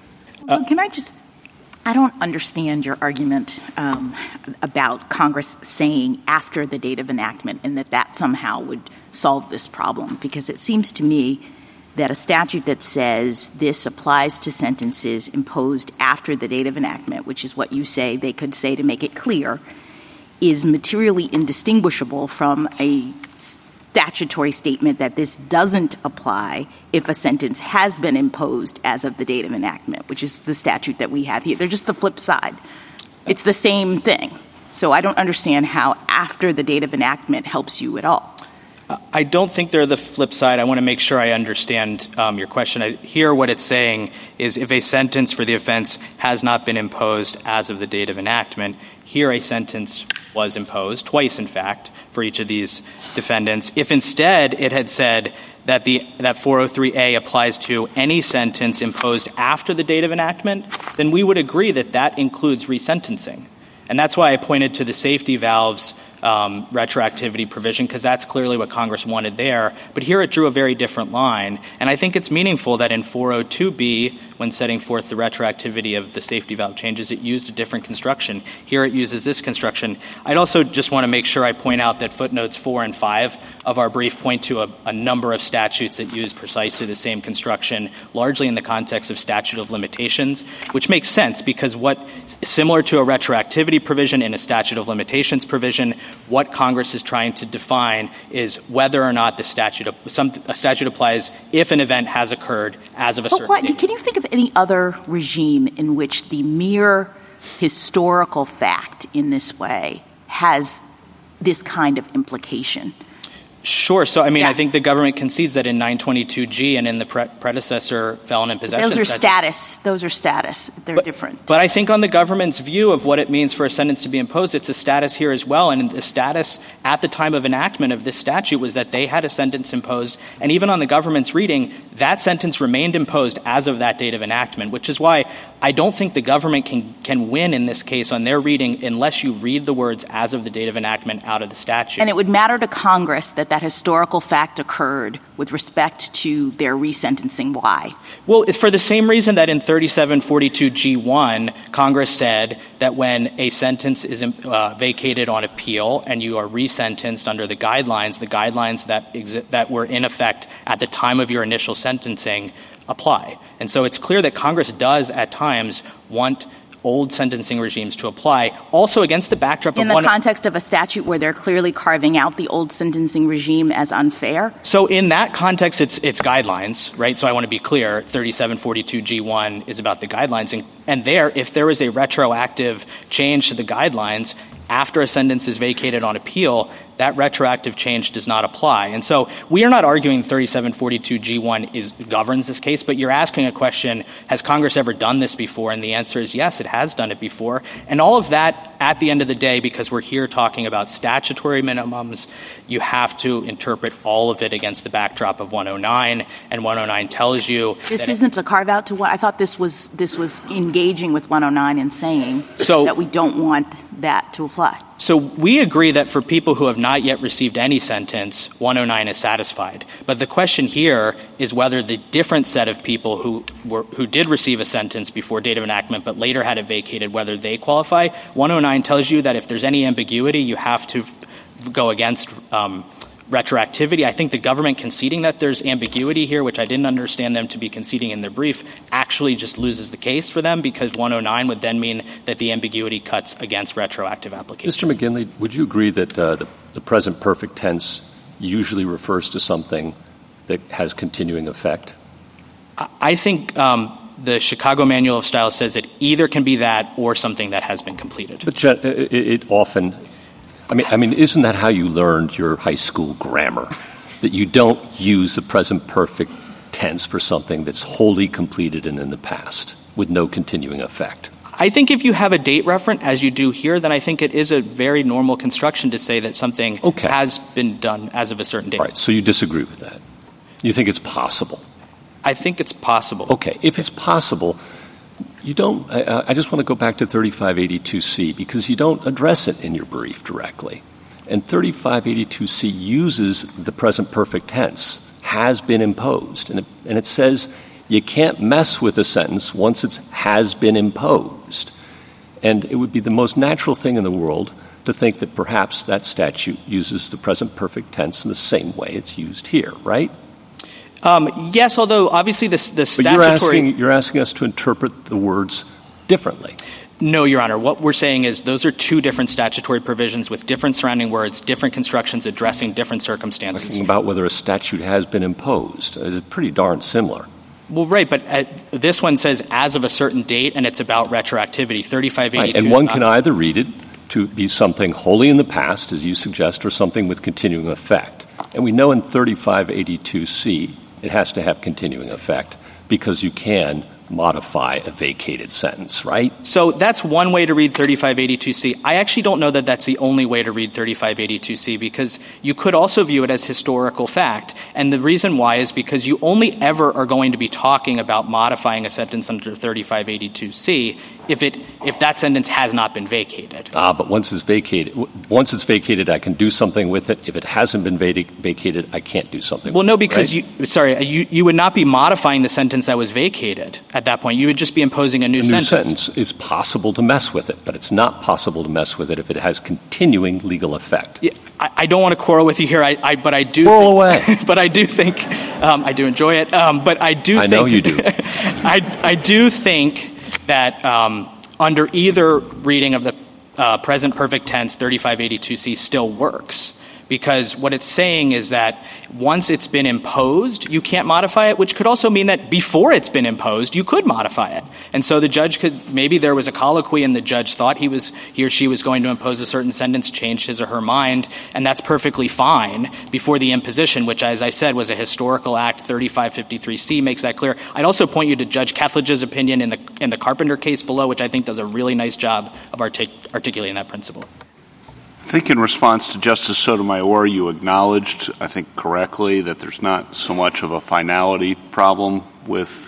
I don't understand your argument about Congress saying after the date of enactment and that somehow would solve this problem, because it seems to me that a statute that says this applies to sentences imposed after the date of enactment, which is what you say they could say to make it clear, is materially indistinguishable from a statutory statement that this doesn't apply if a sentence has been imposed as of the date of enactment, which is the statute that we have here. They're just the flip side. It's the same thing. So I don't understand how after the date of enactment helps you at all. I don't think they're the flip side. I want to make sure I understand your question. Here what it's saying is if a sentence for the offense has not been imposed as of the date of enactment, here a sentence was imposed, twice in fact, for each of these defendants. If instead it had said that that 403A applies to any sentence imposed after the date of enactment, then we would agree that that includes resentencing. And that's why I pointed to the safety valves retroactivity provision, because that's clearly what Congress wanted there. But here it drew a very different line. And I think it's meaningful that in 402B, when setting forth the retroactivity of the safety valve changes, it used a different construction. Here it uses this construction. I'd also just want to make sure I point out that footnotes 4 and 5 of our brief point to a number of statutes that use precisely the same construction, largely in the context of statute of limitations, which makes sense because similar to a retroactivity provision in a statute of limitations provision, what Congress is trying to define is whether or not a statute applies if an event has occurred as of a certain date. Can you think of any other regime in which the mere historical fact in this way has this kind of implication? Sure. So, I think the government concedes that in 922G and in the predecessor felon in possession Those are status. They're different. But I think on the government's view of what it means for a sentence to be imposed, it's a status here as well. And the status at the time of enactment of this statute was that they had a sentence imposed. And even on the government's reading, that sentence remained imposed as of that date of enactment, which is why I don't think the government can win in this case on their reading unless you read the words as of the date of enactment out of the statute. And it would matter to Congress that historical fact occurred with respect to their resentencing. Why? Well, it's for the same reason that in 3742G1, Congress said that when a sentence is vacated on appeal and you are resentenced under the guidelines that were in effect at the time of your initial sentencing apply. And so it's clear that Congress does at times want old sentencing regimes to apply, also against the backdrop of in the context of a statute where they're clearly carving out the old sentencing regime as unfair? So in that context, it's guidelines, right? So I want to be clear, 3742G1 is about the guidelines. And there, if there is a retroactive change to the guidelines after a sentence is vacated on appeal, that retroactive change does not apply. And so we are not arguing 3742G1 governs this case, but you're asking a question, has Congress ever done this before? And the answer is yes, it has done it before. And all of that, at the end of the day, because we're here talking about statutory minimums, you have to interpret all of it against the backdrop of 109, and 109 tells you this isn't a carve out to what I thought this was engaging with 109 and saying that we don't want that to apply. So we agree that for people who have not yet received any sentence, 109 is satisfied. But the question here is whether the different set of people who did receive a sentence before date of enactment but later had it vacated, whether they qualify. 109 tells you that if there's any ambiguity, you have to go against retroactivity. I think the government conceding that there's ambiguity here, which I didn't understand them to be conceding in their brief, actually just loses the case for them because 109 would then mean that the ambiguity cuts against retroactive application. Mr. McGinley, would you agree that the present perfect tense usually refers to something that has continuing effect? I think the Chicago Manual of Style says it either can be that or something that has been completed. But it often... I mean, isn't that how you learned your high school grammar? That you don't use the present perfect tense for something that's wholly completed and in the past with no continuing effect? I think if you have a date referent, as you do here, then I think it is a very normal construction to say that something has been done as of a certain date. All right, so you disagree with that? You think it's possible? I think it's possible. Okay, if it's possible... You don't. I just want to go back to 3582C because you don't address it in your brief directly. And 3582C uses the present perfect tense, has been imposed. And it says you can't mess with a sentence once it has been imposed. And it would be the most natural thing in the world to think that perhaps that statute uses the present perfect tense in the same way it's used here, right? Yes, although obviously the statutory... But you're asking us to interpret the words differently. No, Your Honor. What we're saying is those are two different statutory provisions with different surrounding words, different constructions addressing different circumstances. Talking about whether a statute has been imposed. It's pretty darn similar. Well, right, but this one says as of a certain date, and it's about retroactivity, 3582. Right, and one can either read it to be something wholly in the past, as you suggest, or something with continuing effect. And we know in 3582C it has to have continuing effect because you can modify a vacated sentence, right? So that's one way to read 3582C. I actually don't know that that's the only way to read 3582C because you could also view it as historical fact. And the reason why is because you only ever are going to be talking about modifying a sentence under 3582C if that sentence has not been vacated. But once it's vacated, I can do something with it. If it hasn't been vacated, I can't do something with it. Well, no, because right? you would not be modifying the sentence that was vacated at that point. You would just be imposing a new sentence. It's possible to mess with it, but it's not possible to mess with it if it has continuing legal effect. Yeah, I don't want to quarrel with you here, but I do quarrel away. But I do think I do enjoy it. But I do. I know you do. I do think that under either reading of the present perfect tense, 3582C still works. Because what it's saying is that once it's been imposed, you can't modify it, which could also mean that before it's been imposed, you could modify it. And so the judge could, maybe there was a colloquy and the judge thought he or she was going to impose a certain sentence, changed his or her mind, and that's perfectly fine before the imposition, which, as I said, was a historical act. 3553C makes that clear. I'd also point you to Judge Kethledge's opinion in the Carpenter case below, which I think does a really nice job of articulating that principle. I think in response to Justice Sotomayor, you acknowledged, I think correctly, that there's not so much of a finality problem with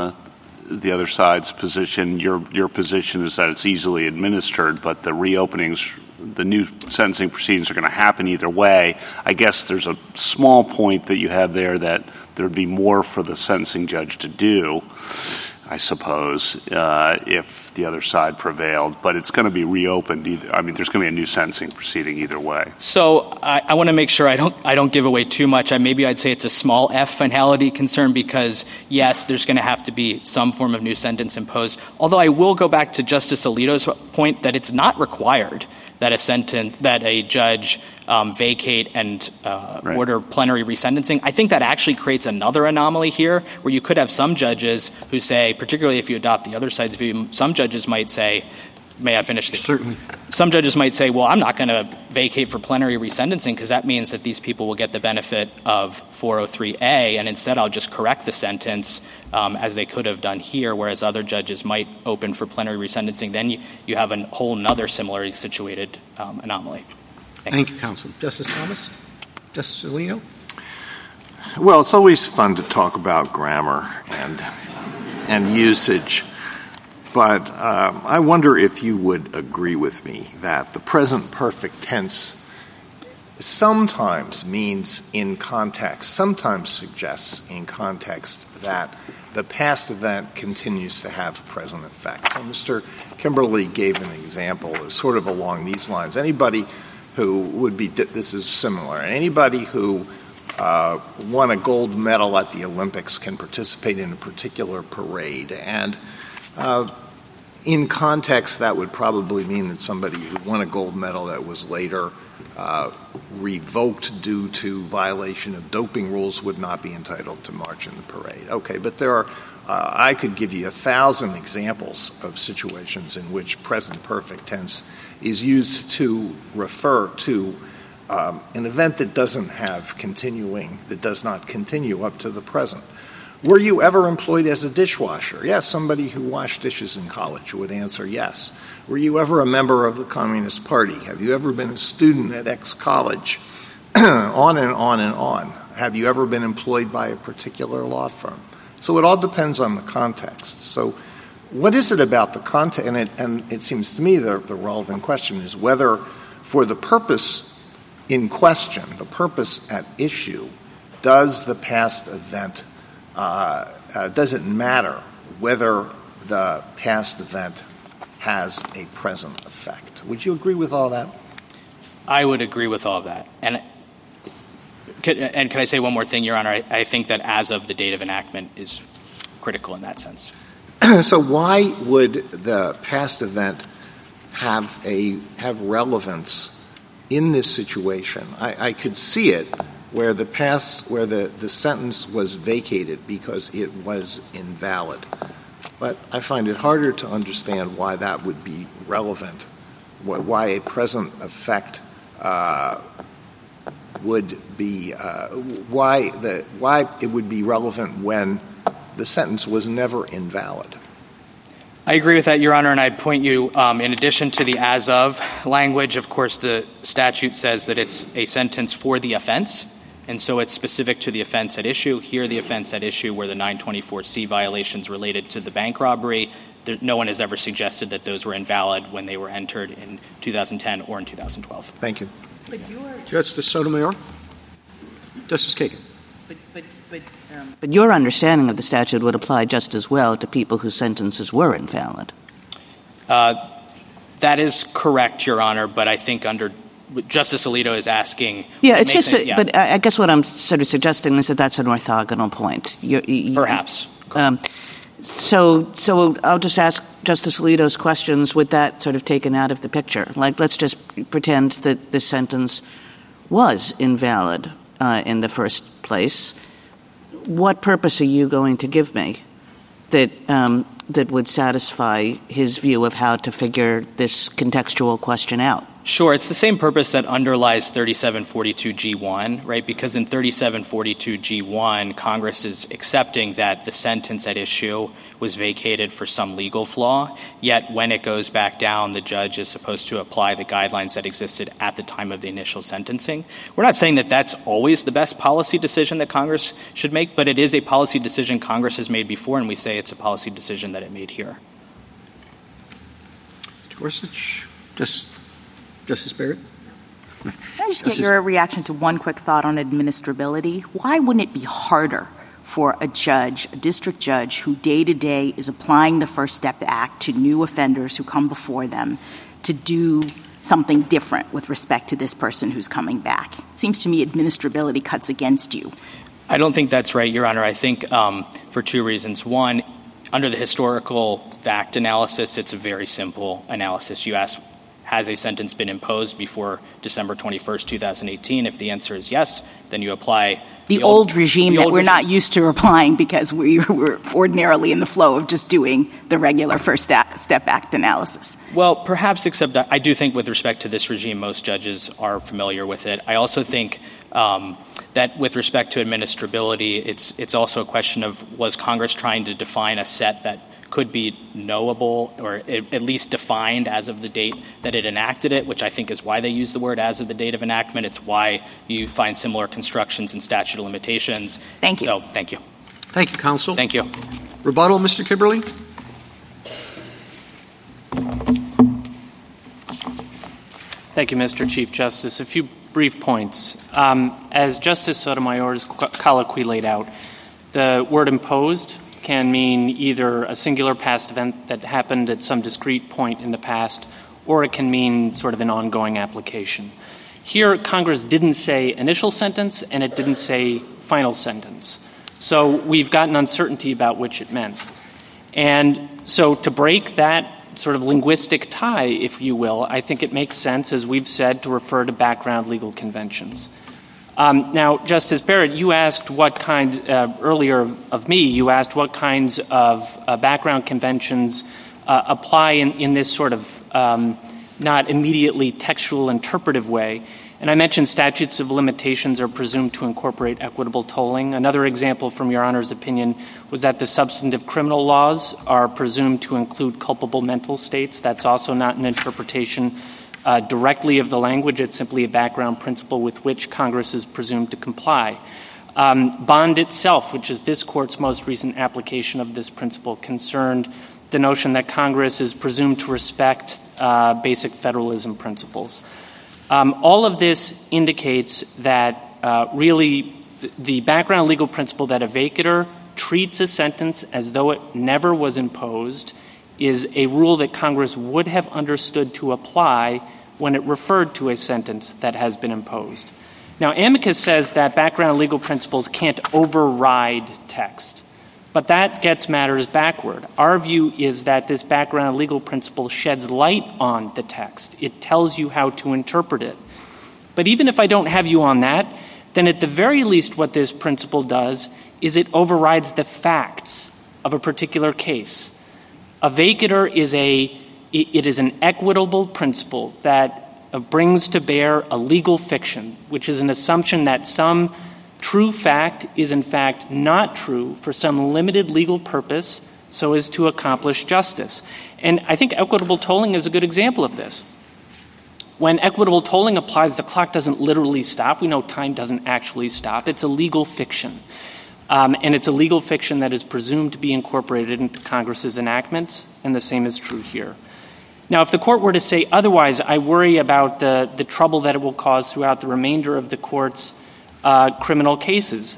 the other side's position. Your position is that it's easily administered, but the reopenings, the new sentencing proceedings are going to happen either way. I guess there's a small point that you have there that there would be more for the sentencing judge to do, I suppose, if the other side prevailed. But it's going to be reopened either. I mean, there's going to be a new sentencing proceeding either way. So I want to make sure I don't give away too much. Maybe I'd say it's a small f finality concern because, yes, there's going to have to be some form of new sentence imposed. Although I will go back to Justice Alito's point that it's not required that a judge vacate and order plenary resentencing. I think that actually creates another anomaly here where you could have some judges who say, particularly if you adopt the other side's view, some judges might say, may I finish this? Certainly. Some judges might say, well, I'm not going to vacate for plenary resentencing because that means that these people will get the benefit of 403A, and instead I'll just correct the sentence as they could have done here, whereas other judges might open for plenary resentencing. Then you have a whole other similarly situated anomaly. Thank you, counsel. Justice Thomas? Justice Alito? Well, it's always fun to talk about grammar and usage. But I wonder if you would agree with me that the present perfect tense sometimes means in context, sometimes suggests in context that the past event continues to have present effect. So Mr. Kimberly gave an example sort of along these lines. Anybody who would be – this is similar. Anybody who won a gold medal at the Olympics can participate in a particular parade. And in context, that would probably mean that somebody who won a gold medal that was later revoked due to violation of doping rules would not be entitled to march in the parade. Okay, but there are I could give you 1,000 examples of situations in which present perfect tense is used to refer to an event that doesn't have continuing, that does not continue up to the present. Were you ever employed as a dishwasher? Yes, somebody who washed dishes in college would answer yes. Were you ever a member of the Communist Party? Have you ever been a student at X college? On and on and on. Have you ever been employed by a particular law firm? So it all depends on the context. So what is it about the context? And it seems to me the relevant question is whether for the purpose in question, the purpose at issue, does the past event does it matter whether the past event has a present effect? Would you agree with all that? I would agree with all of that. And can I say one more thing, Your Honor? I think that as of the date of enactment is critical in that sense. So why would the past event have relevance in this situation? I could see it where the sentence was vacated because it was invalid. But I find it harder to understand why that would be relevant, why a present effect would be why it would be relevant when the sentence was never invalid. I agree with that, Your Honor, and I'd point you, in addition to the as of language, of course, the statute says that it's a sentence for the offense, and so it's specific to the offense at issue. Here, the offense at issue were the 924C violations related to the bank robbery. No one has ever suggested that those were invalid when they were entered in 2010 or in 2012. Thank you. Justice Sotomayor? Justice Kagan? But your understanding of the statute would apply just as well to people whose sentences were invalid. That is correct, Your Honor, but I think Justice Alito is asking... Yeah, it's just but I guess what I'm sort of suggesting is that that's an orthogonal point. Perhaps. So I'll just ask Justice Alito's questions with that sort of taken out of the picture. Like, let's just pretend that this sentence was invalid in the first place. What purpose are you going to give me that would satisfy his view of how to figure this contextual question out? Sure. It's the same purpose that underlies 3742G1, right? Because in 3742G1, Congress is accepting that the sentence at issue was vacated for some legal flaw, yet when it goes back down, the judge is supposed to apply the guidelines that existed at the time of the initial sentencing. We're not saying that that's always the best policy decision that Congress should make, but it is a policy decision Congress has made before, and we say it's a policy decision that it made here. Gorsuch, Justice Barrett? Can I just get your reaction to one quick thought on administrability? Why wouldn't it be harder for a district judge who day-to-day is applying the First Step Act to new offenders who come before them to do something different with respect to this person who's coming back? It seems to me administrability cuts against you. I don't think that's right, Your Honor. I think for two reasons. One, under the historical fact analysis, it's a very simple analysis. You ask, has a sentence been imposed before December 21st, 2018? If the answer is yes, then you apply the old regime that we're not used to applying because we were ordinarily in the flow of just doing the regular First Step Act analysis. Well, perhaps, except I do think with respect to this regime, most judges are familiar with it. I also think that with respect to administrability, it's also a question of, was Congress trying to define a set that could be knowable or at least defined as of the date that it enacted it, which I think is why they use the word as of the date of enactment. It's why you find similar constructions in statute of limitations. Thank you. So, thank you. Thank you, counsel. Thank you. Rebuttal, Mr. Kimberly? Thank you, Mr. Chief Justice. A few brief points. As Justice Sotomayor's colloquy laid out, the word imposed can mean either a singular past event that happened at some discrete point in the past, or it can mean sort of an ongoing application. Here, Congress didn't say initial sentence, and it didn't say final sentence. So we've got an uncertainty about which it meant. And so to break that sort of linguistic tie, if you will, I think it makes sense, as we've said, to refer to background legal conventions. Now, Justice Barrett, you asked what kind, earlier of me, you asked what kinds of background conventions apply in this sort of not immediately textual interpretive way. And I mentioned statutes of limitations are presumed to incorporate equitable tolling. Another example from Your Honor's opinion was that the substantive criminal laws are presumed to include culpable mental states. That's also not an interpretation directly of the language. It's simply a background principle with which Congress is presumed to comply. Bond itself, which is this Court's most recent application of this principle, concerned the notion that Congress is presumed to respect basic federalism principles. All of this indicates that really the background legal principle that a vacatur treats a sentence as though it never was imposed is a rule that Congress would have understood to apply when it referred to a sentence that has been imposed. Now, amicus says that background legal principles can't override text. But that gets matters backward. Our view is that this background legal principle sheds light on the text. It tells you how to interpret it. But even if I don't have you on that, then at the very least what this principle does is it overrides the facts of a particular case. A vacatur is an equitable principle that brings to bear a legal fiction, which is an assumption that some true fact is in fact not true for some limited legal purpose so as to accomplish justice. And I think equitable tolling is a good example of this. When equitable tolling applies, the clock doesn't literally stop. We know time doesn't actually stop. It's a legal fiction. And it's a legal fiction that is presumed to be incorporated into Congress's enactments, and the same is true here. Now, if the court were to say otherwise, I worry about the trouble that it will cause throughout the remainder of the court's criminal cases.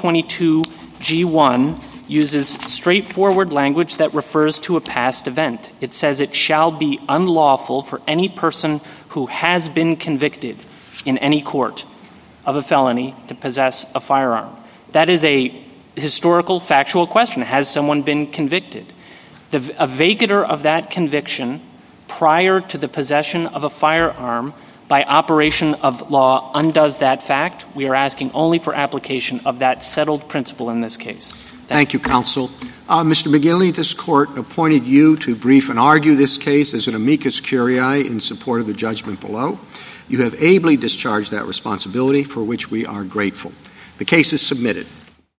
922G1 uses straightforward language that refers to a past event. It says it shall be unlawful for any person who has been convicted in any court of a felony to possess a firearm. That is a historical, factual question. Has someone been convicted? A vacatur of that conviction prior to the possession of a firearm by operation of law undoes that fact. We are asking only for application of that settled principle in this case. Thank you, counsel. Mr. McGinley, this court appointed you to brief and argue this case as an amicus curiae in support of the judgment below. You have ably discharged that responsibility, for which we are grateful. The case is submitted.